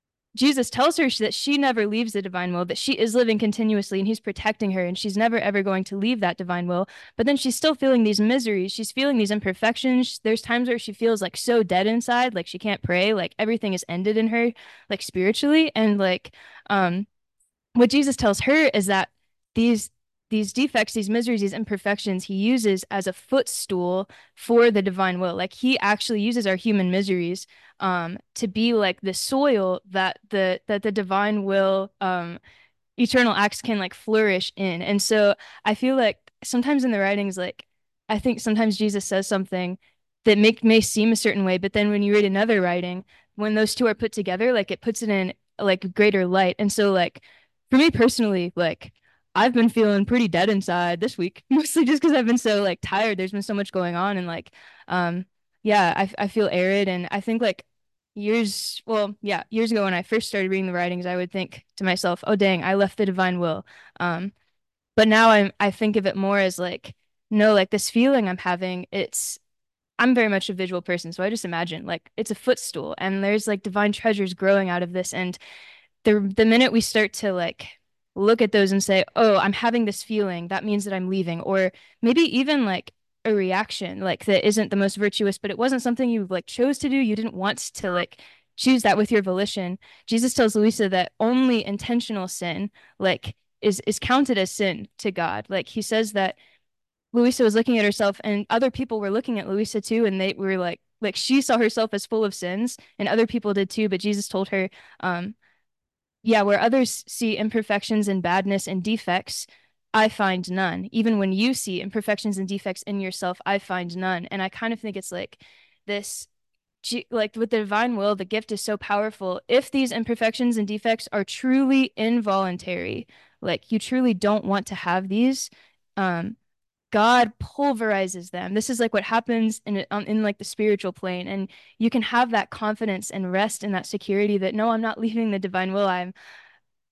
Jesus tells her that she never leaves the divine will, that she is living continuously and he's protecting her and she's never ever going to leave that divine will. But then she's still feeling these miseries. She's feeling these imperfections. There's times where she feels like so dead inside, like she can't pray, like everything is ended in her, like spiritually. And like, um, what Jesus tells her is that these these defects, these miseries, these imperfections, he uses as a footstool for the divine will. Like he actually uses our human miseries um, to be like the soil that the that the divine will, um, eternal acts can like flourish in. And so I feel like sometimes in the writings, like I think sometimes Jesus says something that make may seem a certain way, but then when you read another writing, when those two are put together, like it puts it in like greater light. And so like for me personally, like I've been feeling pretty dead inside this week, mostly just because I've been so like tired. There's been so much going on, and like um yeah, I I feel arid, and I think like years, well, yeah, years ago when I first started reading the writings, I would think to myself, "Oh, dang, I left the divine will." Um, but now I'm I think of it more as like, no, like this feeling I'm having, it's I'm very much a visual person, so I just imagine like it's a footstool, and there's like divine treasures growing out of this, and the the minute we start to like look at those and say, "Oh, I'm having this feeling," that means that I'm leaving, or maybe even like a reaction like that isn't the most virtuous, but it wasn't something you like chose to do. You didn't want to like choose that with your volition. Jesus tells Louisa that only intentional sin like is is counted as sin to God. Like he says that Louisa was looking at herself and other people were looking at Louisa too, and they were like like she saw herself as full of sins and other people did too, but Jesus told her, um, yeah, where others see imperfections and badness and defects, I find none. Even when you see imperfections and defects in yourself, I find none. And I kind of think it's like this, like with the divine will, the gift is so powerful. If these imperfections and defects are truly involuntary, like you truly don't want to have these, um, God pulverizes them. This is like what happens in um, in like the spiritual plane, and you can have that confidence and rest in that security that no, I'm not leaving the divine will. I'm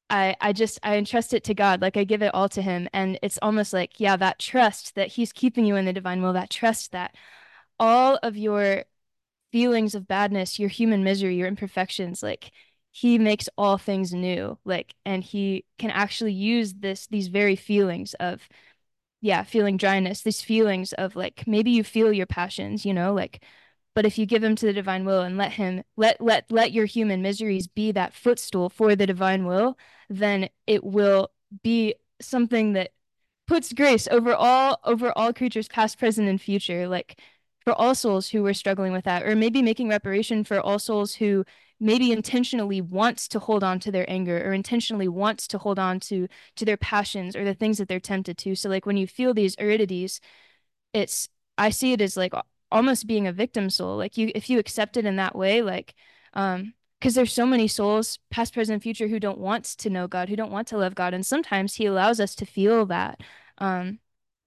I I just I entrust it to God, like I give it all to him. And it's almost like, yeah, that trust that he's keeping you in the divine will, that trust that all of your feelings of badness, your human misery, your imperfections, like he makes all things new. Like, and he can actually use this, these very feelings of, yeah, feeling dryness, these feelings of like maybe you feel your passions, you know, like, but if you give him to the divine will and let him let let let your human miseries be that footstool for the divine will, then it will be something that puts grace over all over all creatures past, present, and future, like for all souls who were struggling with that, or maybe making reparation for all souls who maybe intentionally wants to hold on to their anger or intentionally wants to hold on to to their passions or the things that they're tempted to. So like when you feel these aridities, it's I see it as like almost being a victim soul. Like you if you accept it in that way, like um because there's so many souls, past, present, future, who don't want to know God, who don't want to love God. And sometimes he allows us to feel that. Um,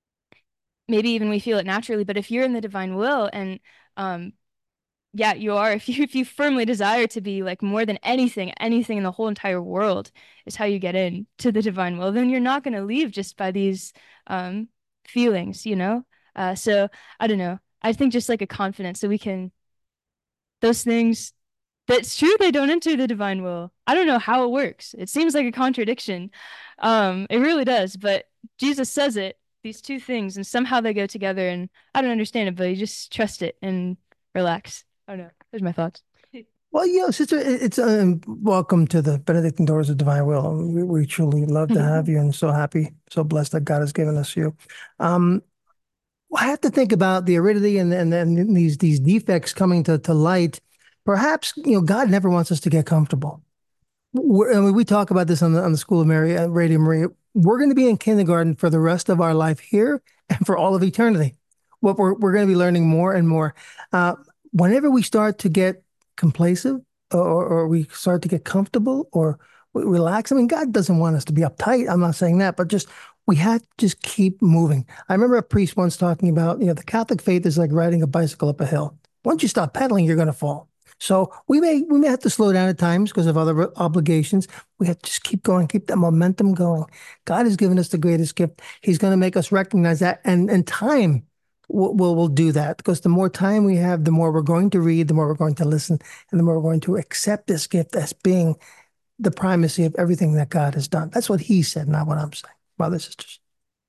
maybe even we feel it naturally, but if you're in the divine will and um, yeah, you are. If you if you firmly desire to be like more than anything, anything in the whole entire world is how you get in to the divine will, then you're not going to leave just by these um, feelings, you know? Uh, so I don't know. I think just like a confidence that we can, those things, that's true, they don't enter the divine will. I don't know how it works. It seems like a contradiction. Um, it really does, but Jesus says it, these two things, and somehow they go together, and I don't understand it, but you just trust it and relax. I don't know. There's my thoughts. Well, you know, sister, it- it's um, welcome to the Benedictine Daughters of Divine Will. We, we truly love to have you and so happy, so blessed that God has given us you. Um, I have to think about the aridity and and, and these these defects coming to, to light. Perhaps, you know, God never wants us to get comfortable. We're, I mean, we talk about this on the on the School of Mary, uh, Radio Maria. We're going to be in kindergarten for the rest of our life here and for all of eternity. What we're we're going to be learning more and more. Uh, whenever we start to get complacent or, or we start to get comfortable or we relax, I mean, God doesn't want us to be uptight. I'm not saying that, but just we have to just keep moving. I remember a priest once talking about, you know, the Catholic faith is like riding a bicycle up a hill. Once you stop pedaling, you're going to fall. So we may we may have to slow down at times because of other obligations. We have to just keep going, keep that momentum going. God has given us the greatest gift. He's going to make us recognize that, and and time will will will do that because the more time we have, the more we're going to read, the more we're going to listen, and the more we're going to accept this gift as being the primacy of everything that God has done. That's what He said, not what I'm saying, brothers and sisters.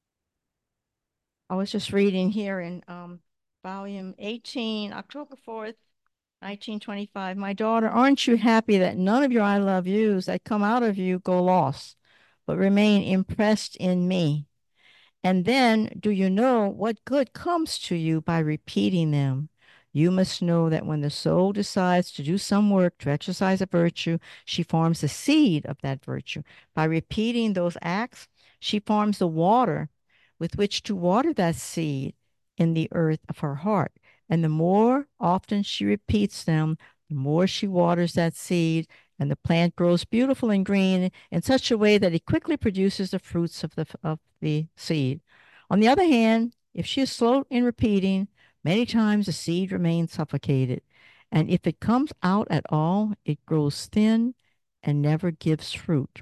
I was just reading here in um, volume eighteen, October fourth, nineteen twenty-five. My daughter, aren't you happy that none of your I love yous that come out of you go lost, but remain impressed in me? And then, do you know what good comes to you by repeating them? You must know that when the soul decides to do some work to exercise a virtue, she forms the seed of that virtue. By repeating those acts, she forms the water with which to water that seed in the earth of her heart. And the more often she repeats them, the more she waters that seed, and the plant grows beautiful and green in such a way that it quickly produces the fruits of the of the seed. On the other hand, if she is slow in repeating, many times the seed remains suffocated, and if it comes out at all, it grows thin and never gives fruit.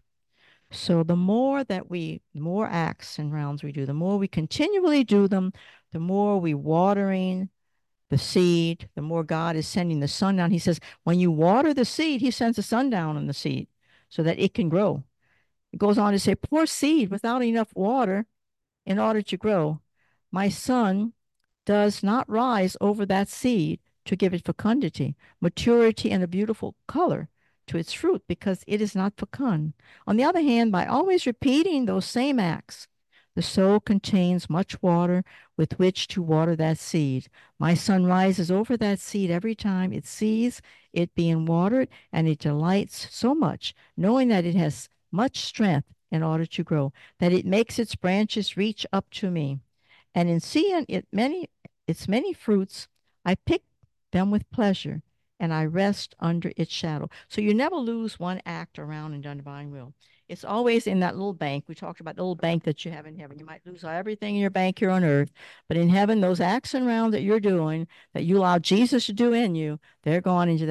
So the more that we, the more acts and rounds we do, the more we continually do them, the more we watering the seed, the more God is sending the sun down. He says, when you water the seed, he sends the sun down on the seed so that it can grow. It goes on to say, poor seed without enough water in order to grow. My son does not rise over that seed to give it fecundity, maturity, and a beautiful color to its fruit because it is not fecund. On the other hand, by always repeating those same acts, the soul contains much water with which to water that seed. My son rises over that seed every time it sees it being watered, and it delights so much, knowing that it has much strength in order to grow, that it makes its branches reach up to me. And in seeing it many its many fruits, I pick them with pleasure, and I rest under its shadow. So you never lose one act around in divine will. It's always in that little bank. We talked about the little bank that you have in heaven. You might lose everything in your bank here on earth, but in heaven, those acts and rounds that you're doing, that you allow Jesus to do in you, they're going into that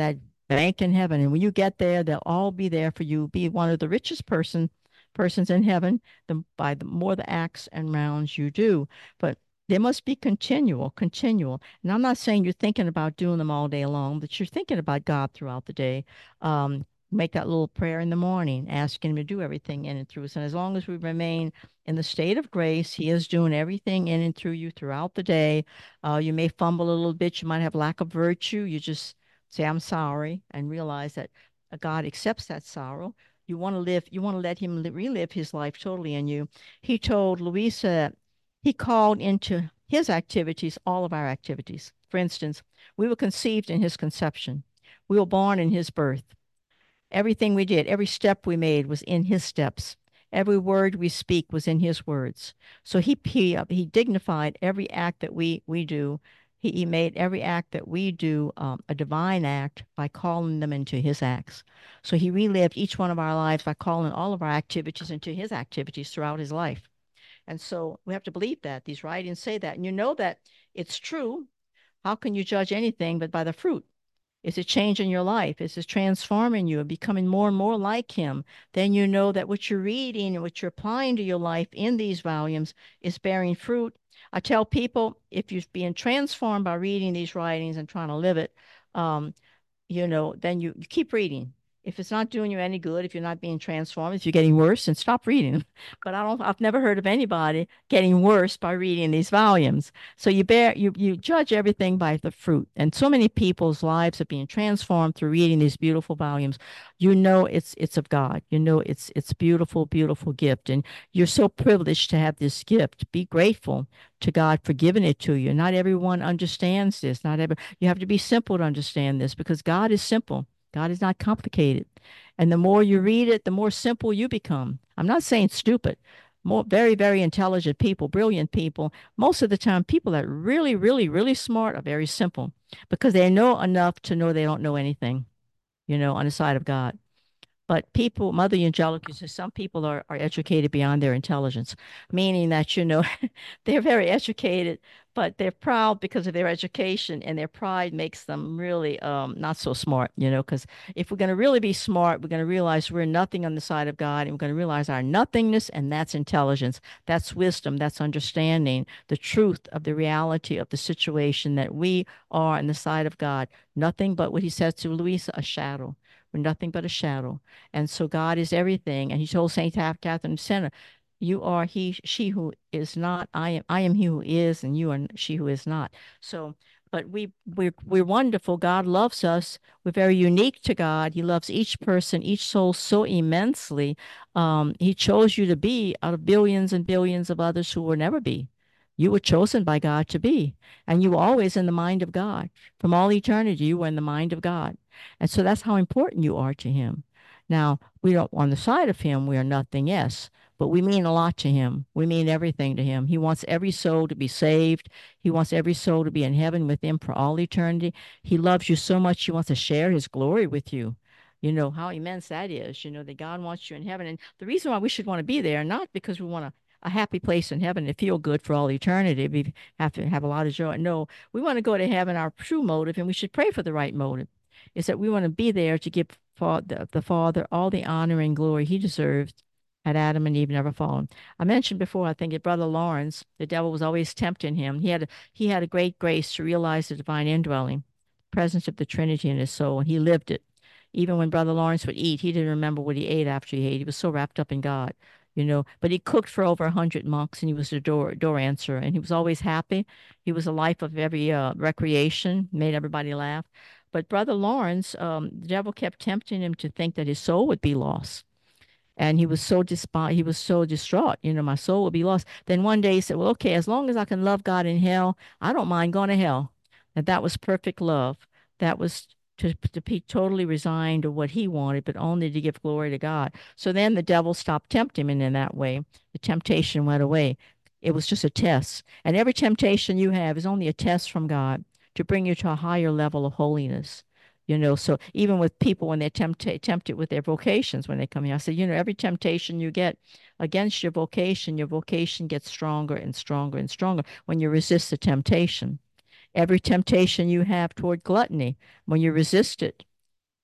bank in heaven. And when you get there, they'll all be there for you. Be one of the richest person persons in heaven the, by the more the acts and rounds you do. But they must be continual, continual. And I'm not saying you're thinking about doing them all day long, but you're thinking about God throughout the day. Um, make that little prayer in the morning, asking him to do everything in and through us. And as long as we remain in the state of grace, he is doing everything in and through you throughout the day. Uh, you may fumble a little bit. You might have lack of virtue. You just say, I'm sorry, and realize that uh, God accepts that sorrow. You want to live, you want to let him li- relive his life totally in you. He told Louisa, he called into his activities all of our activities. For instance, we were conceived in his conception. We were born in his birth. Everything we did, every step we made was in his steps. Every word we speak was in his words. So he he, uh, he dignified every act that we we do. He, he made every act that we do um, a divine act by calling them into his acts. So he relived each one of our lives by calling all of our activities into his activities throughout his life. And so we have to believe that. These writings say that. And you know that it's true. How can you judge anything but by the fruit? Is it changing your life? Is it transforming you and becoming more and more like him? Then you know that what you're reading and what you're applying to your life in these volumes is bearing fruit. I tell people if you're being transformed by reading these writings and trying to live it, um, you know, then you, you keep reading. If it's not doing you any good, if you're not being transformed, if you're getting worse, then stop reading. But I don't, I've never heard of anybody getting worse by reading these volumes. So you bear, you, you judge everything by the fruit. And so many people's lives are being transformed through reading these beautiful volumes. You know, it's, it's of God. You know, it's, it's beautiful, beautiful gift. And you're so privileged to have this gift. Be grateful to God for giving it to you. Not everyone understands this. Not every, you have to be simple to understand this because God is simple. God is not complicated. And the more you read it, the more simple you become. I'm not saying stupid. More very, very intelligent people, brilliant people. Most of the time, people that are really, really, really smart are very simple because they know enough to know they don't know anything, you know, on the side of God. But people, Mother Angelica says some people are, are educated beyond their intelligence, meaning that, you know, they're very educated, but they're proud because of their education, and their pride makes them really um, not so smart, you know, because if we're going to really be smart, we're going to realize we're nothing on the side of God, and we're going to realize our nothingness, and that's intelligence. That's wisdom. That's understanding the truth of the reality of the situation that we are on the side of God. Nothing but what he says to Louisa, a shadow. We're nothing but a shadow. And so God is everything. And he told Saint Catherine of Siena, you are he, she who is not. I am, I am he who is, and you are she who is not. So, but we we're we're wonderful. God loves us. We're very unique to God. He loves each person, each soul so immensely. Um, he chose you to be out of billions and billions of others who will never be. You were chosen by God to be, and you were always in the mind of God. From all eternity, you were in the mind of God. And so that's how important you are to him. Now, we don't, on the side of him, we are nothing, yes, but we mean a lot to him. We mean everything to him. He wants every soul to be saved. He wants every soul to be in heaven with him for all eternity. He loves you so much, he wants to share his glory with you. You know how immense that is, you know, that God wants you in heaven. And the reason why we should want to be there, not because we want a, a happy place in heaven to feel good for all eternity, we have to have a lot of joy. No, we want to go to heaven, our true motive, and we should pray for the right motive is that we want to be there to give fa- the, the Father all the honor and glory he deserves had Adam and Eve never fallen. I mentioned before, I think that Brother Lawrence, the devil was always tempting him. He had a, he had a great grace to realize the divine indwelling, presence of the Trinity in his soul, and he lived it. Even when Brother Lawrence would eat, he didn't remember what he ate after he ate. He was so wrapped up in God, you know. But he cooked for over a hundred monks, and he was a door door answerer, and he was always happy. He was a life of every uh, recreation, made everybody laugh. But Brother Lawrence, um, the devil kept tempting him to think that his soul would be lost. And he was so disp- he was so distraught, you know, my soul would be lost. Then one day he said, well, okay, as long as I can love God in hell, I don't mind going to hell. And that was perfect love. That was to, to be totally resigned to what he wanted, but only to give glory to God. So then the devil stopped tempting him in that way. The temptation went away. It was just a test. And every temptation you have is only a test from God to bring you to a higher level of holiness. You know, so even with people when they're tempted tempted with their vocations when they come here, I said, you know, every temptation you get against your vocation, your vocation gets stronger and stronger and stronger when you resist the temptation. Every temptation you have toward gluttony, when you resist it,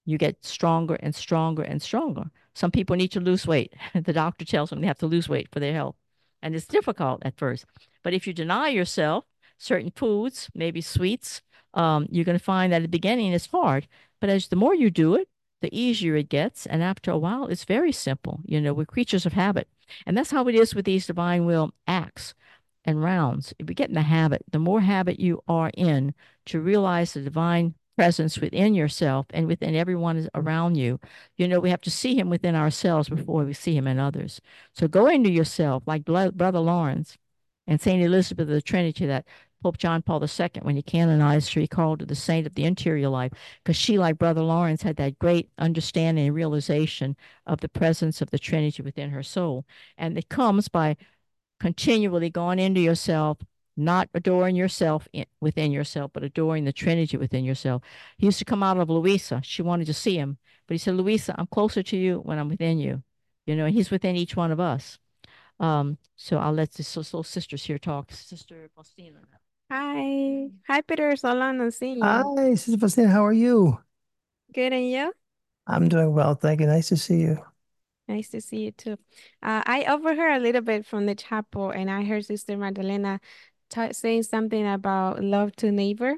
you get stronger and stronger and stronger. Some people need to lose weight. The doctor tells them they have to lose weight for their health. And it's difficult at first. But if you deny yourself certain foods, maybe sweets, um, you're going to find that at the beginning it's hard. But as the more you do it, the easier it gets. And after a while, it's very simple. You know, we're creatures of habit. And that's how it is with these divine will acts and rounds. If we get in the habit, the more habit you are in to realize the divine presence within yourself and within everyone around you, you know, we have to see him within ourselves before we see him in others. So go into yourself like Brother Lawrence and Saint Elizabeth of the Trinity, that Pope John Paul the Second, when he canonized her, he called her the saint of the interior life, because she, like Brother Lawrence, had that great understanding and realization of the presence of the Trinity within her soul. And it comes by continually going into yourself, not adoring yourself in, within yourself, but adoring the Trinity within yourself. He used to come out of Louisa. She wanted to see him, but he said, Louisa, I'm closer to you when I'm within you. You know, he's within each one of us. Um, so I'll let the little sisters here talk. Sister Faustina. Hi. Hi, Peter. So long no see you. Hi, Sister Faustina. How are you? Good, and you? I'm doing well, thank you. Nice to see you. Nice to see you too. Uh, I overheard a little bit from the chapel, and I heard Sister Magdalena ta saying something about love to neighbor.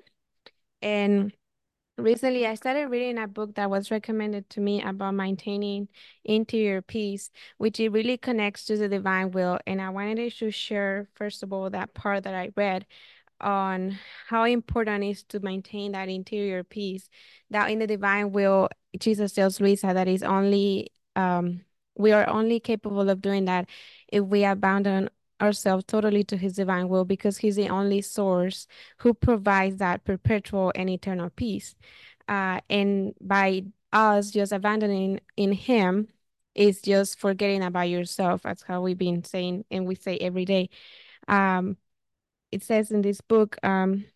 And recently, I started reading a book that was recommended to me about maintaining interior peace, which it really connects to the divine will. And I wanted to share, first of all, that part that I read on how important it is to maintain that interior peace. That in the divine will, Jesus tells Luisa that is only um we are only capable of doing that if we abandon ourselves totally to his divine will, because he's the only source who provides that perpetual and eternal peace. Uh, and by us just abandoning in him is just forgetting about yourself. That's how we've been saying, and we say every day. Um, it says in this book, um,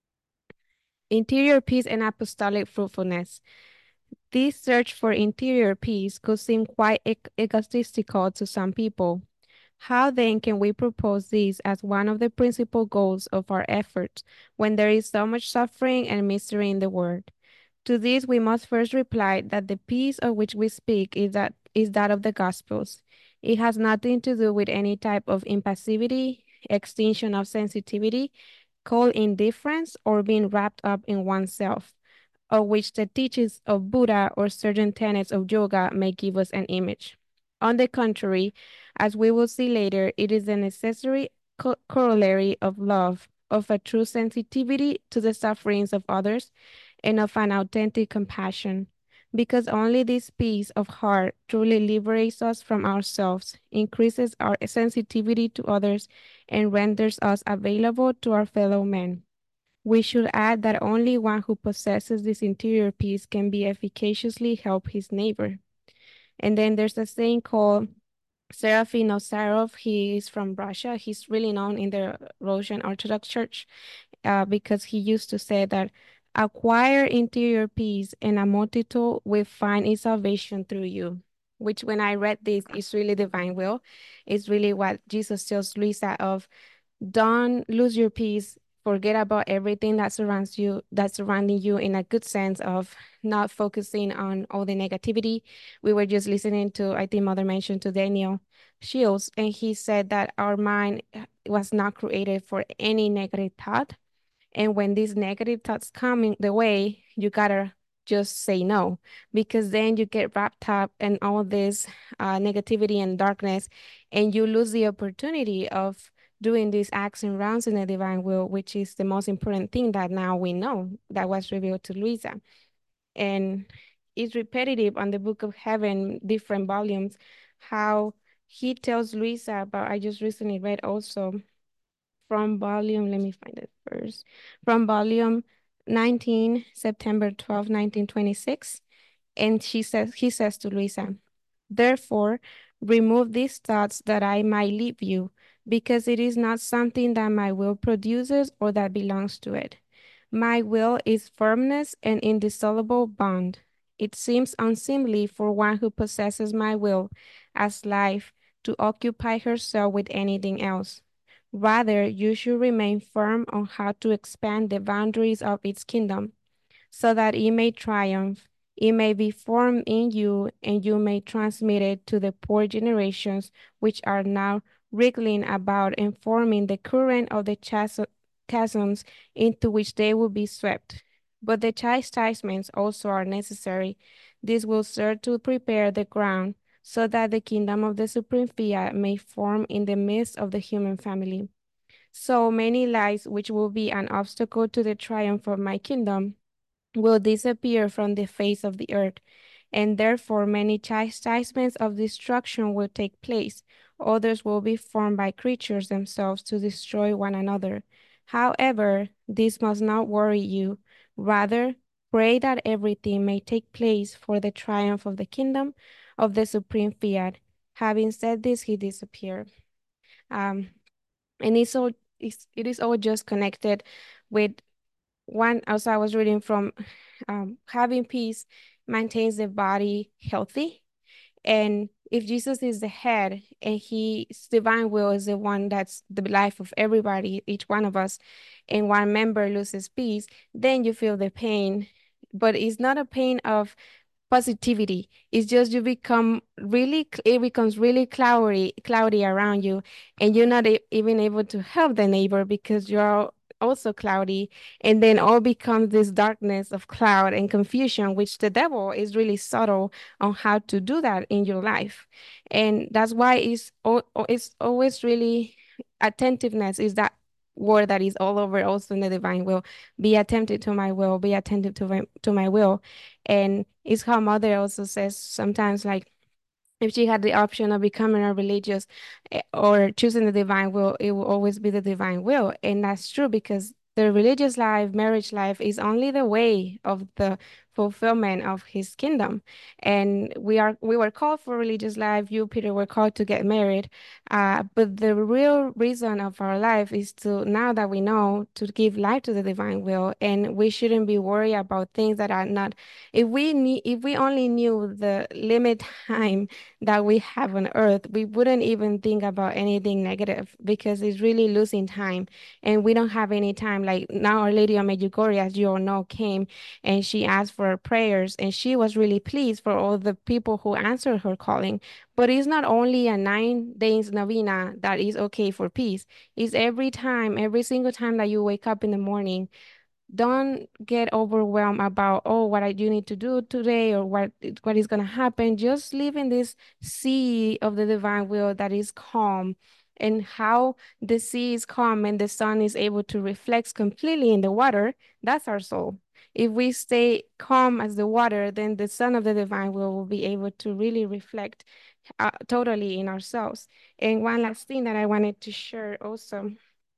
interior peace and apostolic fruitfulness. This search for interior peace could seem quite e egotistical to some people. How then can we propose this as one of the principal goals of our efforts when there is so much suffering and misery in the world? To this, we must first reply that the peace of which we speak is that is that of the Gospels. It has nothing to do with any type of impassivity, extinction of sensitivity, cold indifference, or being wrapped up in oneself, of which the teachings of Buddha or certain tenets of yoga may give us an image. On the contrary, as we will see later, it is a necessary co corollary of love, of a true sensitivity to the sufferings of others, and of an authentic compassion, because only this peace of heart truly liberates us from ourselves, increases our sensitivity to others, and renders us available to our fellow men. We should add that only one who possesses this interior peace can be efficaciously help his neighbor. And then there's a saying called Seraphim Nosarov. He is from Russia. He's really known in the Russian Orthodox Church uh, because he used to say that acquire interior peace and a multitude will find its salvation through you. Which when I read this, is really divine will. It's really what Jesus tells Luisa of, don't lose your peace, forget about everything that surrounds you, that's surrounding you, in a good sense of not focusing on all the negativity. We were just listening to, I think Mother mentioned to Daniel Shields, and he said that our mind was not created for any negative thought. And when these negative thoughts come in the way, you gotta just say no, because then you get wrapped up in all this uh, negativity and darkness, and you lose the opportunity of doing these acts and rounds in the divine will, which is the most important thing that now we know that was revealed to Luisa. And it's repetitive on the Book of Heaven, different volumes, how he tells Luisa about, I just recently read also from volume, let me find it first, from volume nineteen, September twelfth, nineteen twenty-six. And she says, he says to Luisa, therefore, remove these thoughts that I might leave you, because it is not something that my will produces or that belongs to it. My will is firmness and indissoluble bond. It seems unseemly for one who possesses my will as life to occupy herself with anything else. Rather, you should remain firm on how to expand the boundaries of its kingdom, so that it may triumph It may be formed in you, and you may transmit it to the poor generations, which are now wriggling about and forming the current of the chas- chasms into which they will be swept. But the chastisements also are necessary. This will serve to prepare the ground so that the kingdom of the supreme fiat may form in the midst of the human family. So many lies, which will be an obstacle to the triumph of my kingdom, will disappear from the face of the earth, and therefore many chastisements of destruction will take place. Others will be formed by creatures themselves to destroy one another. However, this must not worry you. Rather, pray that everything may take place for the triumph of the kingdom of the supreme fiat. Having said this, he disappeared. Um, and it's all it's, it is all just connected with one. Also, I was reading from um, having peace maintains the body healthy. And if Jesus is the head and his divine will is the one that's the life of everybody, each one of us, and one member loses peace, then you feel the pain. But it's not a pain of positivity. It's just you become really, it becomes really cloudy, cloudy around you, and you're not e- even able to help the neighbor because you're also cloudy, and then all becomes this darkness of cloud and confusion, which the devil is really subtle on how to do that in your life. And that's why it's, al- it's always really attentiveness is that word that is all over also in the divine will. Be attentive to my will, be attentive to my, to my will. And it's how mother also says sometimes, like, if she had the option of becoming a religious eh, or choosing the divine will, it will always be the divine will. And that's true because the religious life, marriage life is only the way of the fulfillment of his kingdom. And we are we were called for religious life. You, Peter, were called to get married. Uh, but the real reason of our life is to, now that we know, to give life to the divine will. And we shouldn't be worried about things that are not. If we need, if we only knew the limit time that we have on earth, we wouldn't even think about anything negative because it's really losing time. And we don't have any time. Like now, Our Lady of Medjugorje, as you all know, came and she asked for our prayers, and she was really pleased for all the people who answered her calling. But it's not only a nine days novena that is okay for peace. It's every time, every single time that you wake up in the morning. Don't get overwhelmed about, oh, what I do need to do today or what what is going to happen. Just live in this sea of the divine will that is calm, and how the sea is calm and the sun is able to reflect completely in the water. That's our soul. If we stay calm as the water, then the sun of the divine will will be able to really reflect uh, totally in ourselves. And one last thing that I wanted to share also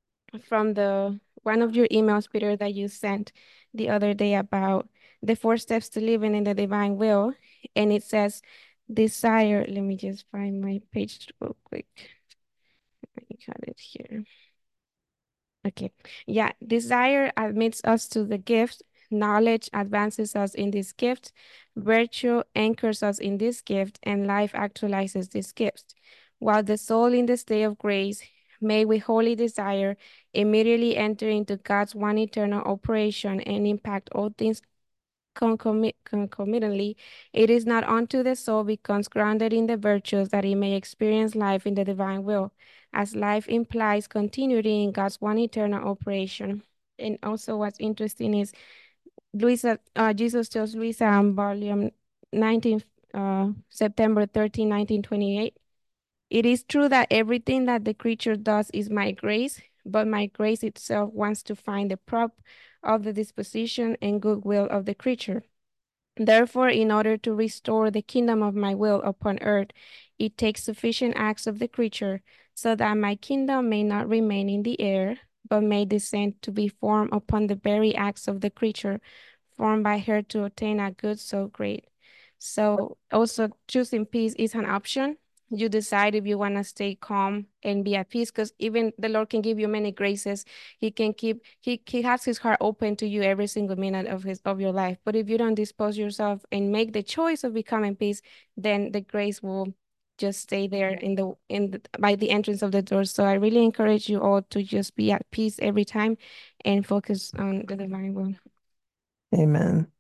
from the one of your emails, Peter, that you sent the other day about the four steps to living in the divine will. And it says, desire. Let me just find my page real quick. I got it here. Okay. Yeah. Desire admits us to the gift. Knowledge advances us in this gift. Virtue anchors us in this gift, and life actualizes this gift. While the soul in the state of grace may with holy desire immediately enter into God's one eternal operation and impact all things concomi- concomitantly, it is not unto the soul becomes grounded in the virtues that it may experience life in the divine will, as life implies continuity in God's one eternal operation. And also what's interesting is Luisa, uh, Jesus tells Luisa on volume nineteen, uh, September thirteenth, nineteen twenty-eight, it is true that everything that the creature does is my grace, but my grace itself wants to find the prop of the disposition and goodwill of the creature. Therefore, in order to restore the kingdom of my will upon earth, it takes sufficient acts of the creature, so that my kingdom may not remain in the air, but may descend to be formed upon the very acts of the creature, formed by her to obtain a good so great. So also choosing peace is an option. You decide if you want to stay calm and be at peace, because even the Lord can give you many graces. He can keep, he, he has his heart open to you every single minute of his of your life. But if you don't dispose yourself and make the choice of becoming peace, then the grace will just stay there in the in the, by the entrance of the door. So I really encourage you all to just be at peace every time and focus on the divine will. Amen.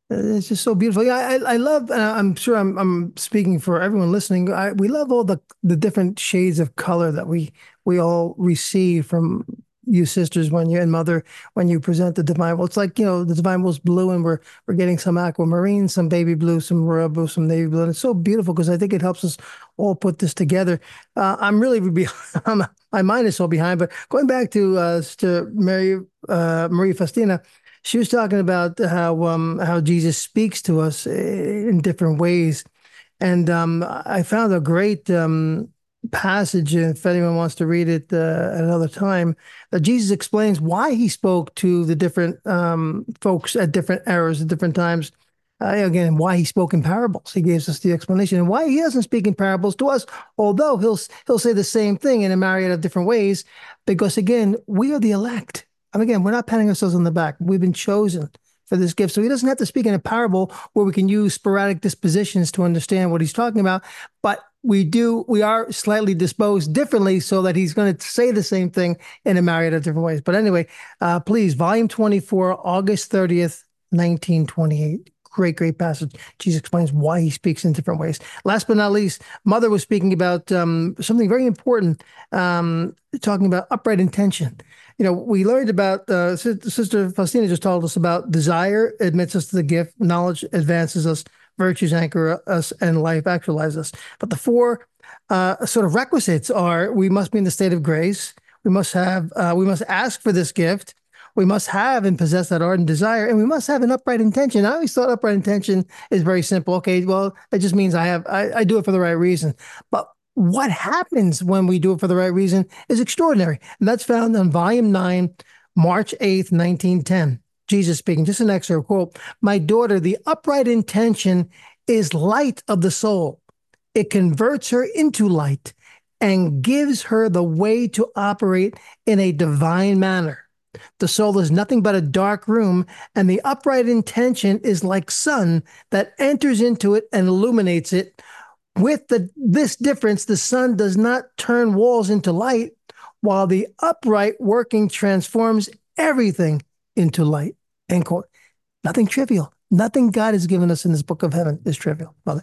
It's just so beautiful. Yeah, I, I love, and I'm sure I'm I'm speaking for everyone listening. I, we love all the the different shades of color that we we all receive from you sisters when you and mother when you present the divine will. It's like, you know, the divine will's blue, and we're we're getting some aquamarine, some baby blue, some royal blue, some navy blue, and it's so beautiful because I think it helps us all put this together. Uh, I'm really behind, my mind is so behind, but going back to uh, to Mary uh, Marie Faustina. She was talking about how um, how Jesus speaks to us in different ways, and um, I found a great um, passage. If anyone wants to read it uh, at another time, that Jesus explains why he spoke to the different um, folks at different eras, at different times. Uh, again, why he spoke in parables. He gives us the explanation, and why he doesn't speak in parables to us, although he'll he'll say the same thing in a myriad of different ways, because again, we are the elect. And again, we're not patting ourselves on the back. We've been chosen for this gift. So he doesn't have to speak in a parable where we can use sporadic dispositions to understand what he's talking about. But we do, we are slightly disposed differently so that he's going to say the same thing in a myriad of different ways. But anyway, uh, please, volume twenty-four, August thirtieth, nineteen twenty-eight. Great, great passage. Jesus explains why he speaks in different ways. Last but not least, Mother was speaking about um, something very important, um, talking about upright intention. You know, we learned about, uh, Sister Faustina just told us about desire admits us to the gift, knowledge advances us, virtues anchor us, and life actualizes us. But the four uh, sort of requisites are: we must be in the state of grace, we must have, uh, we must ask for this gift, we must have and possess that ardent desire, and we must have an upright intention. I always thought upright intention is very simple. Okay, well, it just means I have, I, I do it for the right reason. But what happens when we do it for the right reason is extraordinary. And that's found on volume nine, March eighth, nineteen ten. Jesus speaking, just an excerpt, quote, "My daughter, the upright intention is light of the soul. It converts her into light and gives her the way to operate in a divine manner. The soul is nothing but a dark room, and the upright intention is like sun that enters into it and illuminates it. With the, this difference, the sun does not turn walls into light, while the upright working transforms everything into light." End quote. Nothing trivial. Nothing God has given us in this book of heaven is trivial, Mother.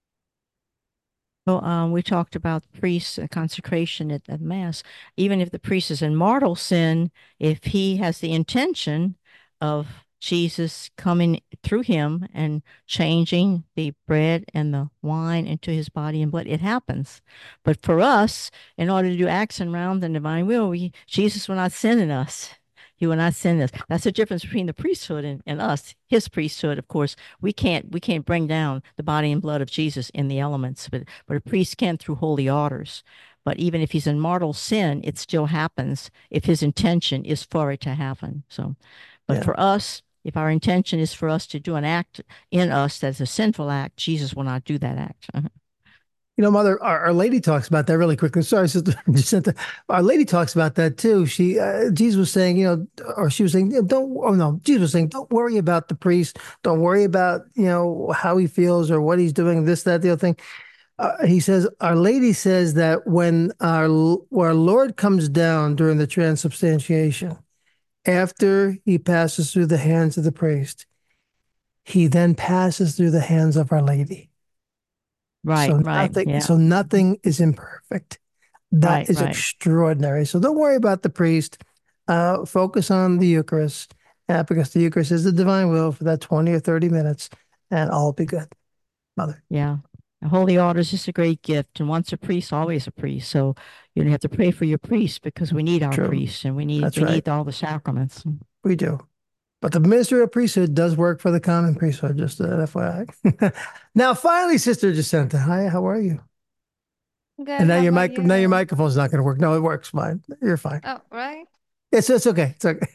Well, um, we talked about priests and consecration at, at Mass. Even if the priest is in mortal sin, if he has the intention of Jesus coming through him and changing the bread and the wine into his body and blood, it happens. But for us, in order to do acts around the divine will, we, Jesus will not sin in us. He will not send us. That's the difference between the priesthood and, and us. His priesthood, of course, we can't we can't bring down the body and blood of Jesus in the elements, but but a priest can through holy orders. But even if he's in mortal sin, it still happens if his intention is for it to happen. So, but Yeah. for us, if our intention is for us to do an act in us that's a sinful act, Jesus will not do that act. You know, Mother, our, our Lady talks about that really quickly. Sorry, Sister Jacinta. Our Lady talks about that too. She, uh, Jesus was saying, you know, or she was saying, you know, don't, oh no, Jesus was saying, don't worry about the priest. Don't worry about, you know, how he feels or what he's doing, this, that, the other thing. Uh, he says, Our Lady says that when our, our Lord comes down during the transubstantiation, after he passes through the hands of the priest, he then passes through the hands of Our Lady. Right, so right, nothing, yeah. So nothing is imperfect. That Right, is right. extraordinary. So don't worry about the priest. Uh, focus on the Eucharist, uh, because the Eucharist is the divine will for that twenty or thirty minutes, and all will be good, Mother. Yeah. The holy order is just a great gift. And once a priest, always a priest. So you have to pray for your priest because we need our True. priests and we need That's we right. need all the sacraments. We do. But the ministerial priesthood does work for the common priesthood, just uh, F Y I. Now, finally, Sister Jacinta, hi, how are you? Good. And now How your about mic, now your you? microphone's not going to work. No, it works fine. You're fine. Oh, right. It's it's okay. It's okay.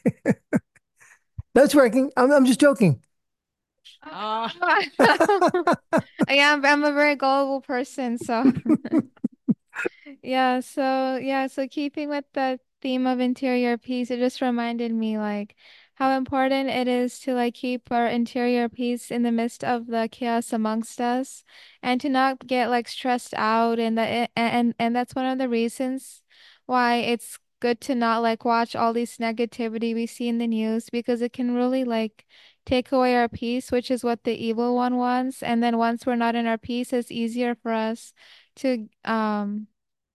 No, it's working. I'm I'm just joking. Oh. Yeah, I'm, I'm a very gullible person, so yeah, so yeah, so keeping with the theme of interior peace, it just reminded me like how important it is to like keep our interior peace in the midst of the chaos amongst us and to not get like stressed out and that and and that's one of the reasons why it's good to not like watch all these negativity we see in the news because it can really like take away our peace, which is what the evil one wants. And then once we're not in our peace, it's easier for us to um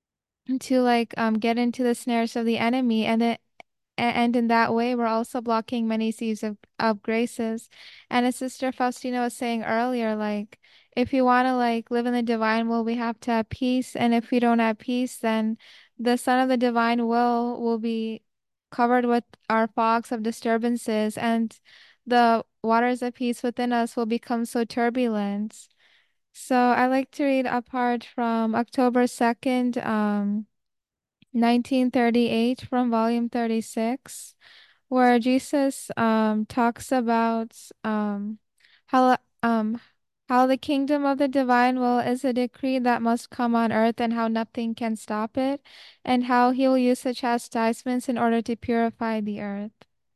to like um get into the snares of the enemy, and then a- and in that way we're also blocking many seeds of, of graces. And as Sister Faustina was saying earlier, like if we want to like live in the divine will, we have to have peace, and if we don't have peace, then the sun of the divine will will be covered with our fogs of disturbances, and the waters of peace within us will become so turbulent. So I like to read a part from October second, um nineteen thirty-eight, from volume thirty-six, where Jesus um talks about um how um how the kingdom of the divine will is a decree that must come on earth, and how nothing can stop it, and how he will use the chastisements in order to purify the earth.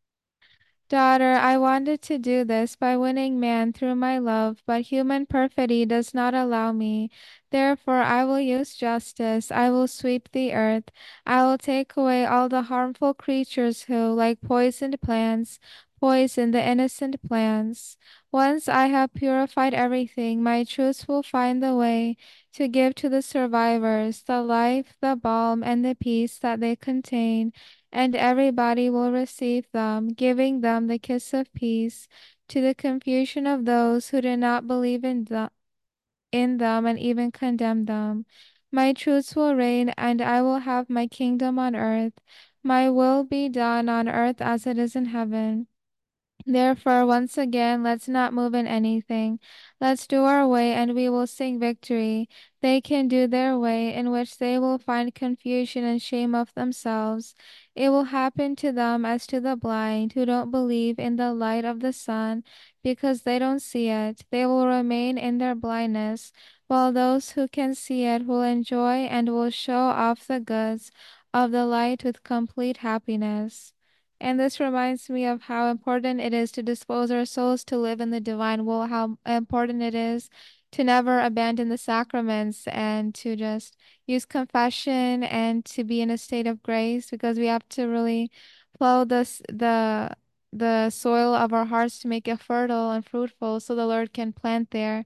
Daughter, I wanted to do this by winning man through my love, but human perfidy does not allow me. Therefore, I will use justice. I will sweep the earth. I will take away all the harmful creatures who, like poisoned plants, poison the innocent plants. Once I have purified everything, my truths will find the way to give to the survivors the life, the balm, and the peace that they contain, and everybody will receive them, giving them the kiss of peace, to the confusion of those who do not believe in, the, in them and even condemn them. My truths will reign, and I will have my kingdom on earth. My will be done on earth as it is in heaven. Therefore, once again, let's not move in anything. Let's do our way, and we will sing victory. They can do their way, in which they will find confusion and shame of themselves. It will happen to them as to the blind, who don't believe in the light of the sun, because they don't see it. They will remain in their blindness, while those who can see it will enjoy and will show off the goods of the light with complete happiness. And this reminds me of how important it is to dispose our souls to live in the divine will, how important it is to never abandon the sacraments, and to just use confession and to be in a state of grace, because we have to really plow this the the soil of our hearts to make it fertile and fruitful, so the Lord can plant there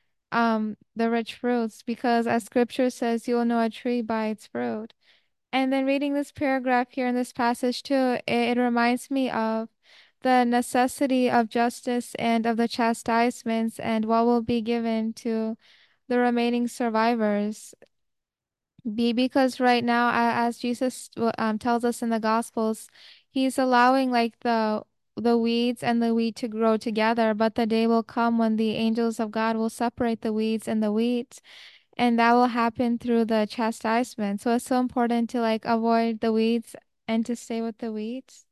um the rich fruits, because as scripture says, you'll know a tree by its fruit. And then reading this paragraph here in this passage too, it, it reminds me of the necessity of justice and of the chastisements and what will be given to the remaining survivors. Be because right now, a- as Jesus um, tells us in the Gospels, he's allowing like the the weeds and the wheat to grow together, but the day will come when the angels of God will separate the weeds and the wheat, and that will happen through the chastisement. So it's so important to like avoid the weeds and to stay with the weeds.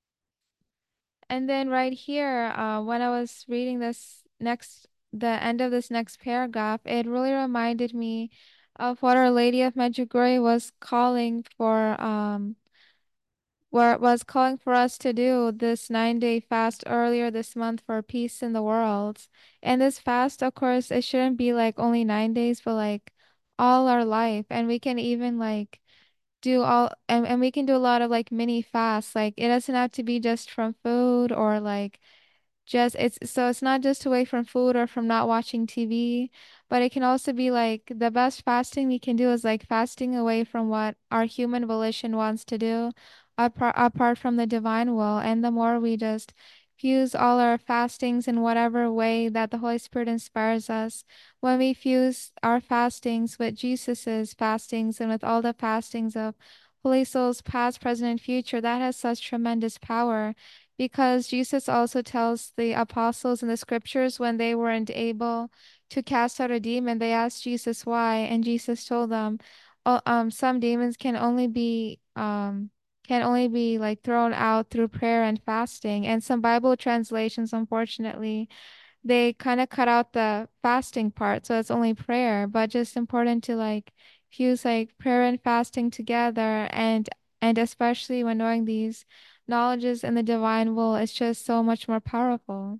And then right here, uh, when I was reading this next, the end of this next paragraph, it really reminded me of what Our Lady of Medjugorje was calling for, um, where was calling for us to do this nine day fast earlier this month for peace in the world. And this fast, of course, it shouldn't be like only nine days, but like all our life. And we can even like do all, and, and we can do a lot of like mini fasts. Like it doesn't have to be just from food, or like just it's so it's not just away from food or from not watching T V, but it can also be like the best fasting we can do is like fasting away from what our human volition wants to do, apart apart from the divine will. And the more we just fuse all our fastings in whatever way that the Holy Spirit inspires us, when we fuse our fastings with Jesus's fastings and with all the fastings of Holy Souls past, present, and future, that has such tremendous power, because Jesus also tells the apostles in the scriptures when they weren't able to cast out a demon, they asked Jesus why, and Jesus told them, oh, um, some demons can only be um can only be like thrown out through prayer and fasting. And some Bible translations, unfortunately, they kind of cut out the fasting part, so it's only prayer, but just important to like fuse like prayer and fasting together, and and especially when knowing these knowledges in the divine will, it's just so much more powerful.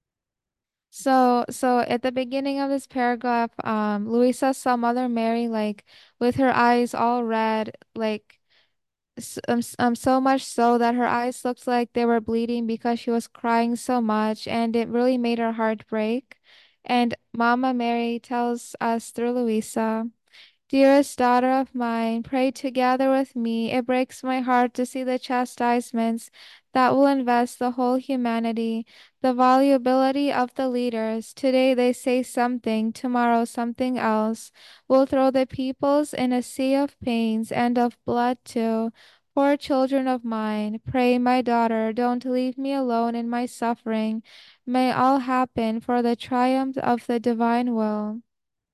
So so at the beginning of this paragraph, um Louisa saw Mother Mary like with her eyes all red, like s- um, s- um, so much so that her eyes looked like they were bleeding because she was crying so much, and it really made her heart break. And Mama Mary tells us through Luisa. Dearest daughter of mine, pray together with me. It breaks my heart to see the chastisements that will invest the whole humanity, the volubility of the leaders. Today they say something, tomorrow something else. Will throw the peoples in a sea of pains and of blood too. Poor children of mine, pray, my daughter, don't leave me alone in my suffering. May all happen for the triumph of the divine will.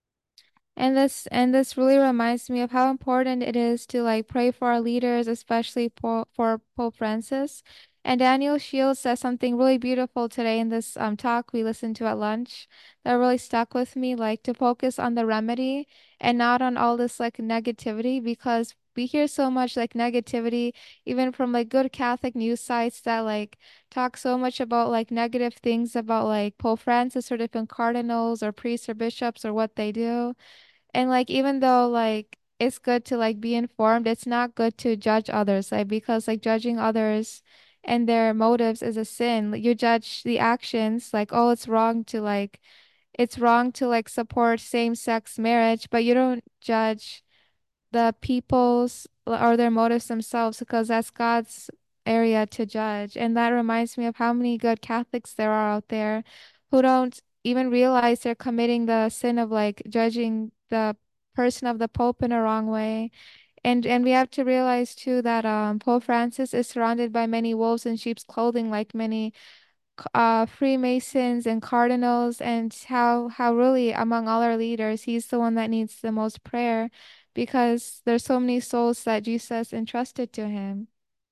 And this and this really reminds me of how important it is to like pray for our leaders, especially for, for Pope Francis. And Daniel Shields says something really beautiful today in this um, talk we listened to at lunch that really stuck with me, like to focus on the remedy and not on all this like negativity, because we hear so much like negativity, even from like good Catholic news sites that like talk so much about like negative things about like Pope Francis or different cardinals or priests or bishops or what they do. And like even though like it's good to like be informed, it's not good to judge others, like because like judging others and their motives is a sin. Like, you judge the actions, like, oh, it's wrong to like it's wrong to like support same-sex marriage, but you don't judge the people's or their motives themselves because that's God's area to judge. And that reminds me of how many good Catholics there are out there who don't even realize they're committing the sin of like judging the person of the Pope in a wrong way. And and we have to realize too that um Pope Francis is surrounded by many wolves in sheep's clothing, like many uh, Freemasons and cardinals, and how how really among all our leaders, he's the one that needs the most prayer because there's so many souls that Jesus entrusted to him.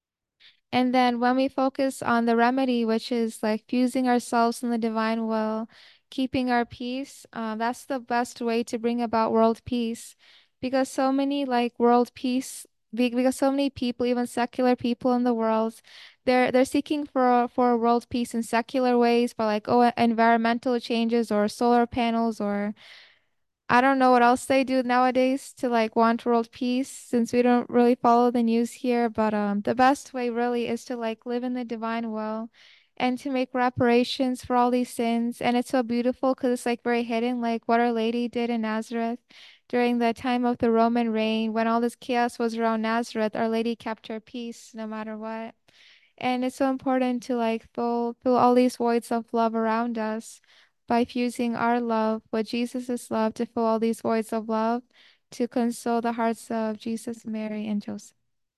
And then when we focus on the remedy, which is like fusing ourselves in the divine will, keeping our peace, uh, that's the best way to bring about world peace. Because so many like world peace, be- because so many people, even secular people in the world, they're they're seeking for for world peace in secular ways, by like oh environmental changes or solar panels or I don't know what else they do nowadays to like want world peace since we don't really follow the news here, but um the best way really is to like live in the divine will and to make reparations for all these sins. And it's so beautiful because it's like very hidden, like what Our Lady did in Nazareth during the time of the Roman reign when all this chaos was around Nazareth. Our Lady kept her peace no matter what. And it's so important to like fill fill all these voids of love around us by fusing our love with Jesus' love to fill all these voids of love to console the hearts of Jesus, Mary, and Joseph.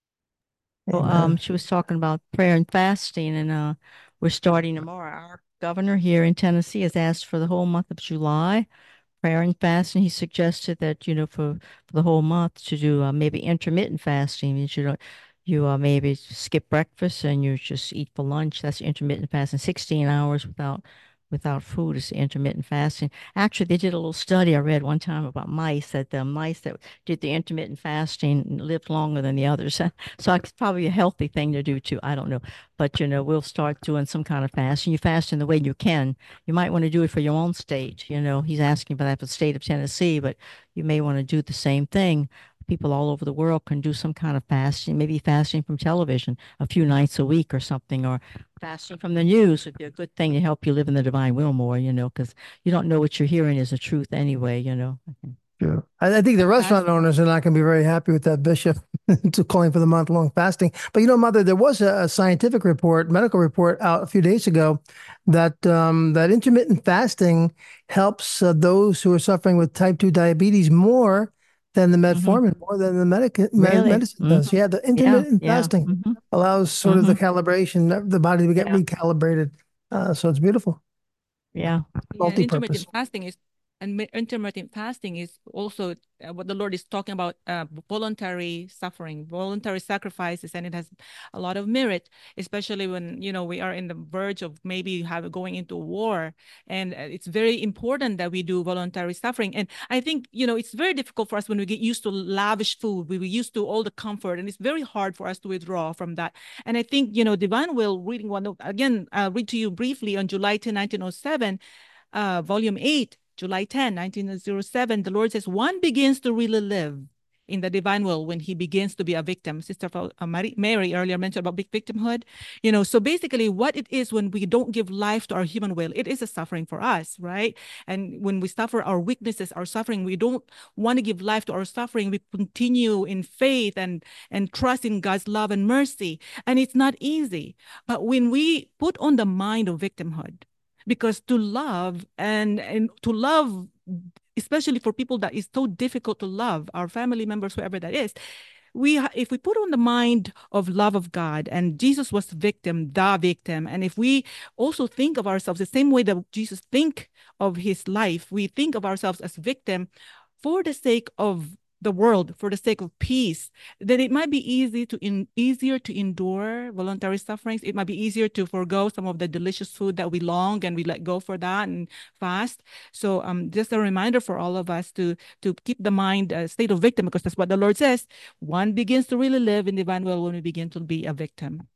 Well, um, she was talking about prayer and fasting, and uh, we're starting tomorrow. Our governor here in Tennessee has asked for the whole month of July prayer and fasting. He suggested that, you know, for, for the whole month to do uh, maybe intermittent fasting. Means you don't, you uh, maybe skip breakfast and you just eat for lunch. That's intermittent fasting. sixteen hours without without food is intermittent fasting. Actually, they did a little study I read one time about mice, that the mice that did the intermittent fasting lived longer than the others. So it's probably a healthy thing to do too. I don't know. But, you know, we'll start doing some kind of fasting. You fast in the way you can. You might want to do it for your own state. You know, he's asking for that for the state of Tennessee, but you may want to do the same thing. People all over the world can do some kind of fasting, maybe fasting from television a few nights a week or something, or fasting from the news would be a good thing to help you live in the divine will more, you know, because you don't know what you're hearing is the truth anyway, you know. Sure. I, I think the restaurant owners are not going to be very happy with that bishop to calling for the month long fasting. But you know, Mother, there was a, a scientific report, medical report out a few days ago that um, that intermittent fasting helps uh, those who are suffering with type two diabetes more than the metformin, mm-hmm. more than the medica- really? medicine mm-hmm. does. Yeah, the intermittent yeah, fasting yeah. Mm-hmm. allows sort mm-hmm. of the calibration, the body to get yeah. recalibrated. Uh, so it's beautiful. Yeah. Yeah, intermittent fasting is, and intermittent fasting is also uh, what the Lord is talking about, uh, voluntary suffering, voluntary sacrifices, and it has a lot of merit, especially when, you know, we are in the verge of maybe have going into war, and it's very important that we do voluntary suffering. And I think, you know, it's very difficult for us when we get used to lavish food, we were used to all the comfort, and it's very hard for us to withdraw from that. And I think, you know, Divine Will, reading one, again, I'll read to you briefly on July tenth, nineteen oh seven, uh, volume eight, July tenth, nineteen oh seven, the Lord says, one begins to really live in the divine will when he begins to be a victim. Sister uh, Mary, Mary earlier mentioned about big victimhood. You know, so basically what it is when we don't give life to our human will, it is a suffering for us, right? And when we suffer our weaknesses, our suffering, we don't want to give life to our suffering. We continue in faith and, and trust in God's love and mercy. And it's not easy. But when we put on the mind of victimhood, because to love and, and to love, especially for people that is so difficult to love, our family members, whoever that is, we if we put on the mind of love of God, and Jesus was the victim, the victim, and if we also think of ourselves the same way that Jesus think of his life, we think of ourselves as victim for the sake of the world, for the sake of peace, then it might be easy to in, easier to endure voluntary sufferings. It might be easier to forego some of the delicious food that we long and we let go for that and fast. So um, just a reminder for all of us to to keep the mind a state of victim, because that's what the Lord says. One begins to really live in divine will when we begin to be a victim.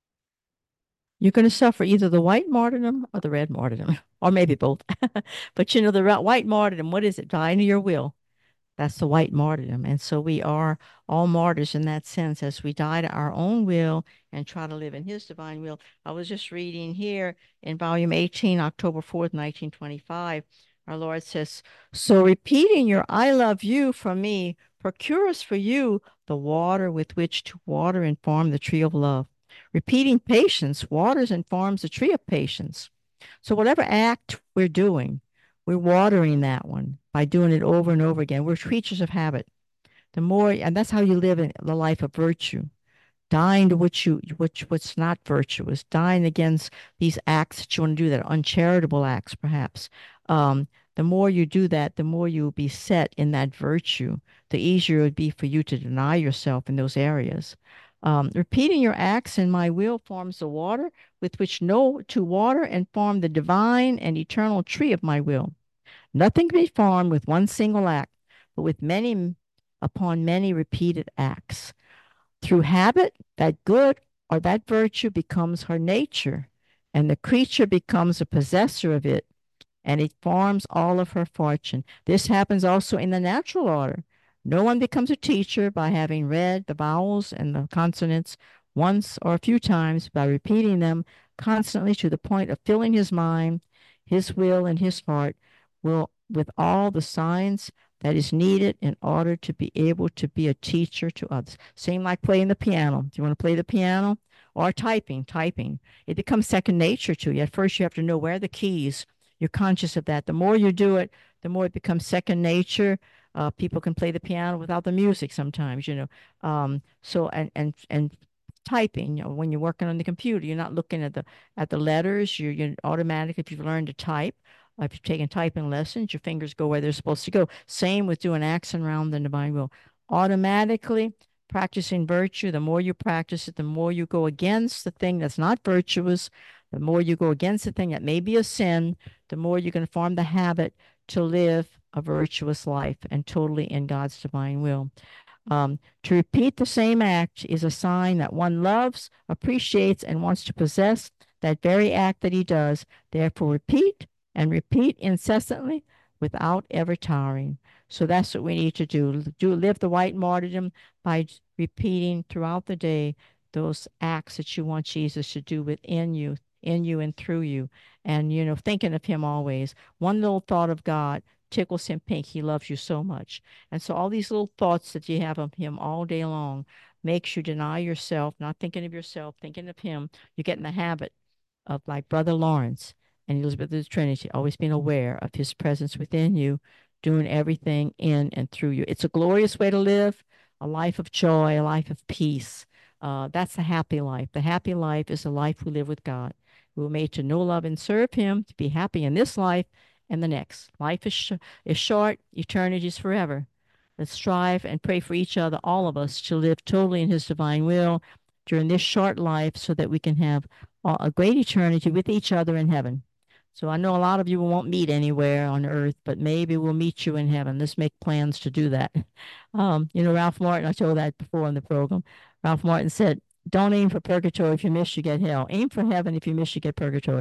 You're going to suffer either the white martyrdom or the red martyrdom, or maybe both. But you know, the white martyrdom, what is it? Dying to your will. That's the white martyrdom. And so we are all martyrs in that sense as we die to our own will and try to live in his divine will. I was just reading here in volume eighteen, October fourth, nineteen twenty-five, our Lord says, so repeating your I love you from me procures for you the water with which to water and farm the tree of love. Repeating patience waters and farms the tree of patience. So whatever act we're doing, we're watering that one by doing it over and over again. We're creatures of habit. The more, and that's how you live in the life of virtue, dying to what you, which what's not virtuous, dying against these acts that you want to do that are uncharitable acts, perhaps. Um, the more you do that, the more you will be set in that virtue. The easier it would be for you to deny yourself in those areas. Um, repeating your acts in my will forms the water with which no to water and farm the divine and eternal tree of my will. Nothing can be farmed with one single act, but with many upon many repeated acts. Through habit, that good or that virtue becomes her nature, and the creature becomes a possessor of it, and it farms all of her fortune. This happens also in the natural order. No one becomes a teacher by having read the vowels and the consonants once or a few times, by repeating them constantly to the point of filling his mind, his will, and his heart will with all the signs that is needed in order to be able to be a teacher to others. Same like playing the piano. Do you want to play the piano? Or typing, typing. It becomes second nature to you. At first you have to know where are the keys. You're conscious of that. The more you do it, the more it becomes second nature. Uh, people can play the piano without the music sometimes, you know. Um, so and and and typing, you know, when you're working on the computer, you're not looking at the at the letters. You're you're automatic. If you've learned to type, uh, if you've taken typing lessons, your fingers go where they're supposed to go. Same with doing accent round the divine will. Automatically practicing virtue. The more you practice it, the more you go against the thing that's not virtuous. The more you go against the thing that may be a sin, the more you're going to form the habit to live a virtuous life and totally in God's divine will. Um, to repeat the same act is a sign that one loves, appreciates, and wants to possess that very act that he does. Therefore, repeat and repeat incessantly without ever tiring. So that's what we need to do. Do live the white martyrdom by repeating throughout the day those acts that you want Jesus to do within you, in you and through you. And, you know, thinking of him always. One little thought of God tickles him pink. He loves you so much. And so all these little thoughts that you have of him all day long makes you deny yourself, not thinking of yourself, thinking of him. You get in the habit of, like Brother Lawrence and Elizabeth of the Trinity, always being aware of his presence within you, doing everything in and through you. It's a glorious way to live, a life of joy, a life of peace. Uh, that's the happy life. The happy life is a life we live with God. We were made to know, love, and serve him, to be happy in this life and the next. Life is, sh is short, eternity is forever. Let's strive and pray for each other, all of us, to live totally in his divine will during this short life so that we can have a great eternity with each other in heaven. So I know a lot of you won't meet anywhere on earth, but maybe we'll meet you in heaven. Let's make plans to do that. Um, you know, Ralph Martin, I told that before in the program. Ralph Martin said, don't aim for purgatory. If you miss, you get hell. Aim for heaven. If you miss, you get purgatory.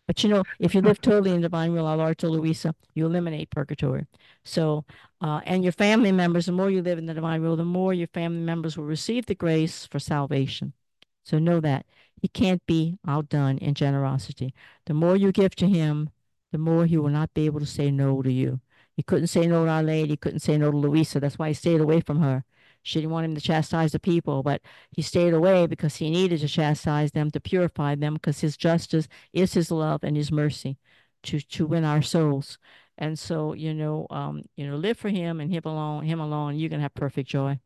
But you know, if you live totally in divine will, our Lord told Louisa, you eliminate purgatory. So, uh, and your family members, the more you live in the divine will, the more your family members will receive the grace for salvation. So know that he can't be outdone in generosity. The more you give to him, the more he will not be able to say no to you. He couldn't say no to Our Lady. He couldn't say no to Louisa. That's why he stayed away from her. She didn't want him to chastise the people, but he stayed away because he needed to chastise them to purify them, because his justice is his love and his mercy to to win our souls. And so, you know, um, you know, live for him and him alone, him alone, you can have perfect joy.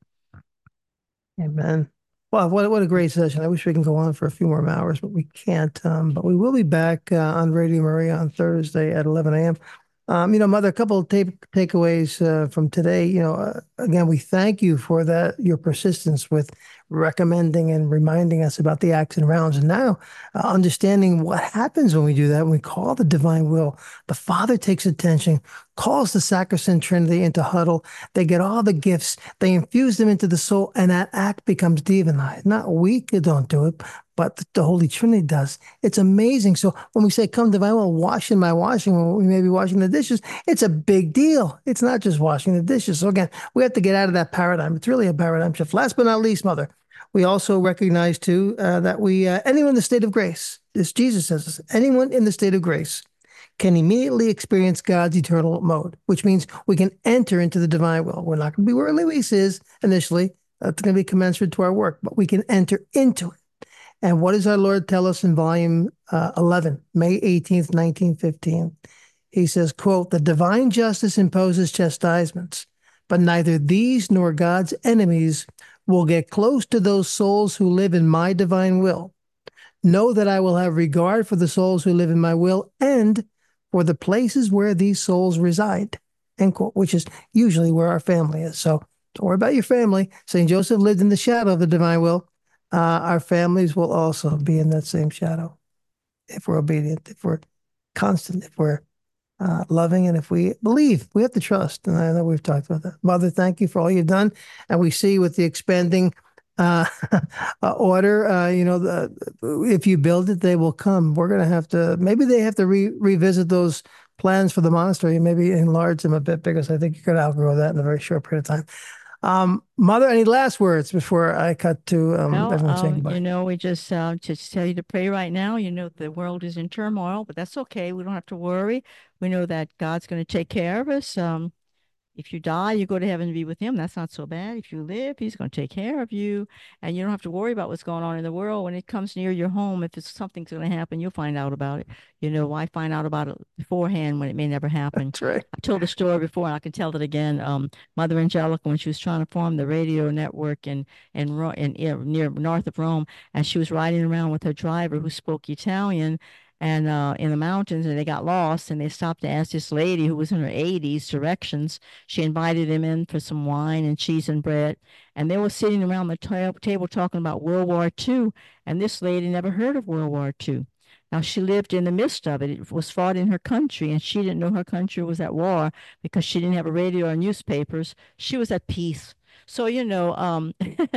Amen. Well, what what a great session. I wish we can go on for a few more hours, but we can't. Um, but we will be back uh, on Radio Maria on Thursday at eleven a m Um, you know, Mother, a couple of take, takeaways uh, from today. You know, uh, again, we thank you for that, your persistence with recommending and reminding us about the acts and rounds. And now, uh, understanding what happens when we do that, when we call the divine will, the Father takes attention, calls the sacrosanct Trinity into huddle. They get all the gifts, they infuse them into the soul, and that act becomes divinized. Not we don't do it, but the Holy Trinity does. It's amazing. So when we say, come divine will, washing my washing, when we may be washing the dishes, it's a big deal. It's not just washing the dishes. So again, we have to get out of that paradigm. It's really a paradigm shift. Last but not least, Mother, we also recognize too uh, that we, uh, anyone in the state of grace, this Jesus says this, anyone in the state of grace can immediately experience God's eternal mode, which means we can enter into the divine will. We're not going to be where Luis is initially. That's going to be commensurate to our work, but we can enter into it. And what does our Lord tell us in volume uh, eleven, May eighteenth, nineteen fifteen? He says, quote, the divine justice imposes chastisements, but neither these nor God's enemies will get close to those souls who live in my divine will. Know that I will have regard for the souls who live in my will and for the places where these souls reside, end quote, which is usually where our family is. So don't worry about your family. Saint Joseph lived in the shadow of the divine will. Uh, our families will also be in that same shadow if we're obedient, if we're constant, if we're uh, loving, and if we believe. We have to trust. And I know we've talked about that. Mother, thank you for all you've done. And we see with the expanding uh, uh, order, uh, you know, the, if you build it, they will come. We're going to have to, maybe they have to re- revisit those plans for the monastery and maybe enlarge them a bit, because I think you're going to outgrow that in a very short period of time. Um, Mother, any last words before I cut to um, Well, everyone saying um, goodbye? you know, we just uh, just tell you to pray right now. You know, the world is in turmoil, but that's okay. We don't have to worry. We know that God's going to take care of us. Um, if you die, you go to heaven to be with him. That's not so bad. If you live, he's going to take care of you. And you don't have to worry about what's going on in the world. When it comes near your home, if it's something's going to happen, you'll find out about it. You know, why find out about it beforehand when it may never happen? That's right. I told the story before, and I can tell it again. Um, Mother Angelica, when she was trying to form the radio network in in, Ro- in, in near north of Rome, and she was riding around with her driver who spoke Italian, and uh, in the mountains, and they got lost, and they stopped to ask this lady who was in her eighties directions. She invited him in for some wine and cheese and bread, and they were sitting around the ta- table talking about World War Two, and this lady never heard of World War Two. Now, she lived in the midst of it. It was fought in her country, and she didn't know her country was at war because she didn't have a radio or newspapers. She was at peace. So, you know, um,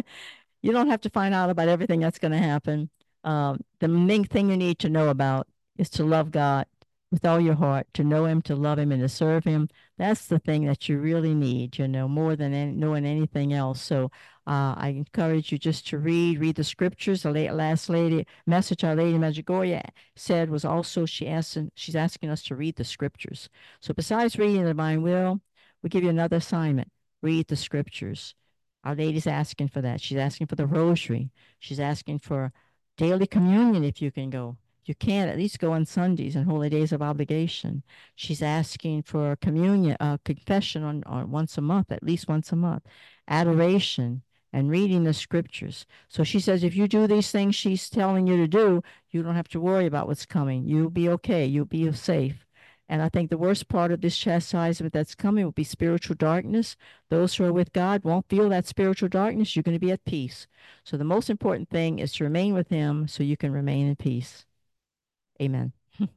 you don't have to find out about everything that's going to happen. Um, the main thing you need to know about is to love God with all your heart, to know him, to love him, and to serve him. That's the thing that you really need, you know, more than any, knowing anything else. So uh, I encourage you just to read, read the scriptures. The late, last lady message Our Lady Medjugorje said was also, she asked, she's asking us to read the scriptures. So besides reading the divine will, we give you another assignment. Read the scriptures. Our Lady's asking for that. She's asking for the rosary. She's asking for daily communion if you can go. If you can't, at least go on Sundays and holy days of obligation. She's asking for communion, uh, confession on, on once a month, at least once a month, adoration, and reading the scriptures. So she says, if you do these things she's telling you to do, you don't have to worry about what's coming. You'll be okay. You'll be safe. And I think the worst part of this chastisement that's coming will be spiritual darkness. Those who are with God won't feel that spiritual darkness. You're going to be at peace. So the most important thing is to remain with him so you can remain in peace. Amen.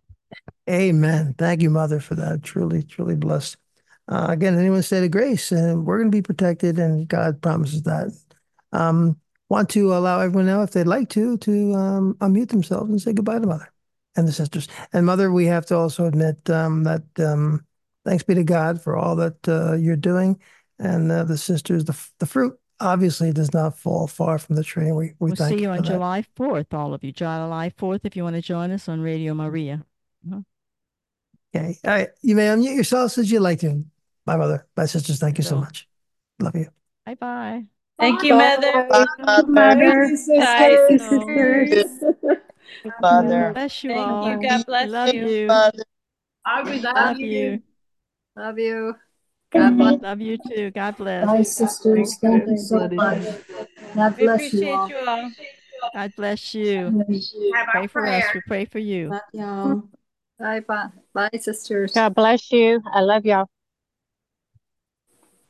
Amen. Thank you, Mother, for that. Truly, truly blessed. Uh, again, anyone state of grace, and we're going to be protected, and God promises that. Um, want to allow everyone now, if they'd like to, to um, unmute themselves and say goodbye to Mother. and the sisters. And Mother, we have to also admit um, that um, thanks be to God for all that uh, you're doing. And uh, the sisters, the, the fruit obviously does not fall far from the tree. And we, we We'll thank see you for on that. July fourth, all of you. July fourth, if you want to join us on Radio Maria. Okay. All right. You may unmute yourselves as you like to. Bye, Mother. Bye, sisters. Thank you so Hello. much. Love you. Bye bye. Thank you, Mother. Bye, Mother. Bye. sisters. Mother. Bless you Thank all. you. God bless Love you. you. Mother. Love you. Love you. God bless. Love you too. God bless. Bye, sisters. Thank you so much. God We bless you appreciate all. you all. God bless you. Pray for us. We pray for you. Love y'all. Bye, bye. Bye, sisters. God bless you. I love y'all.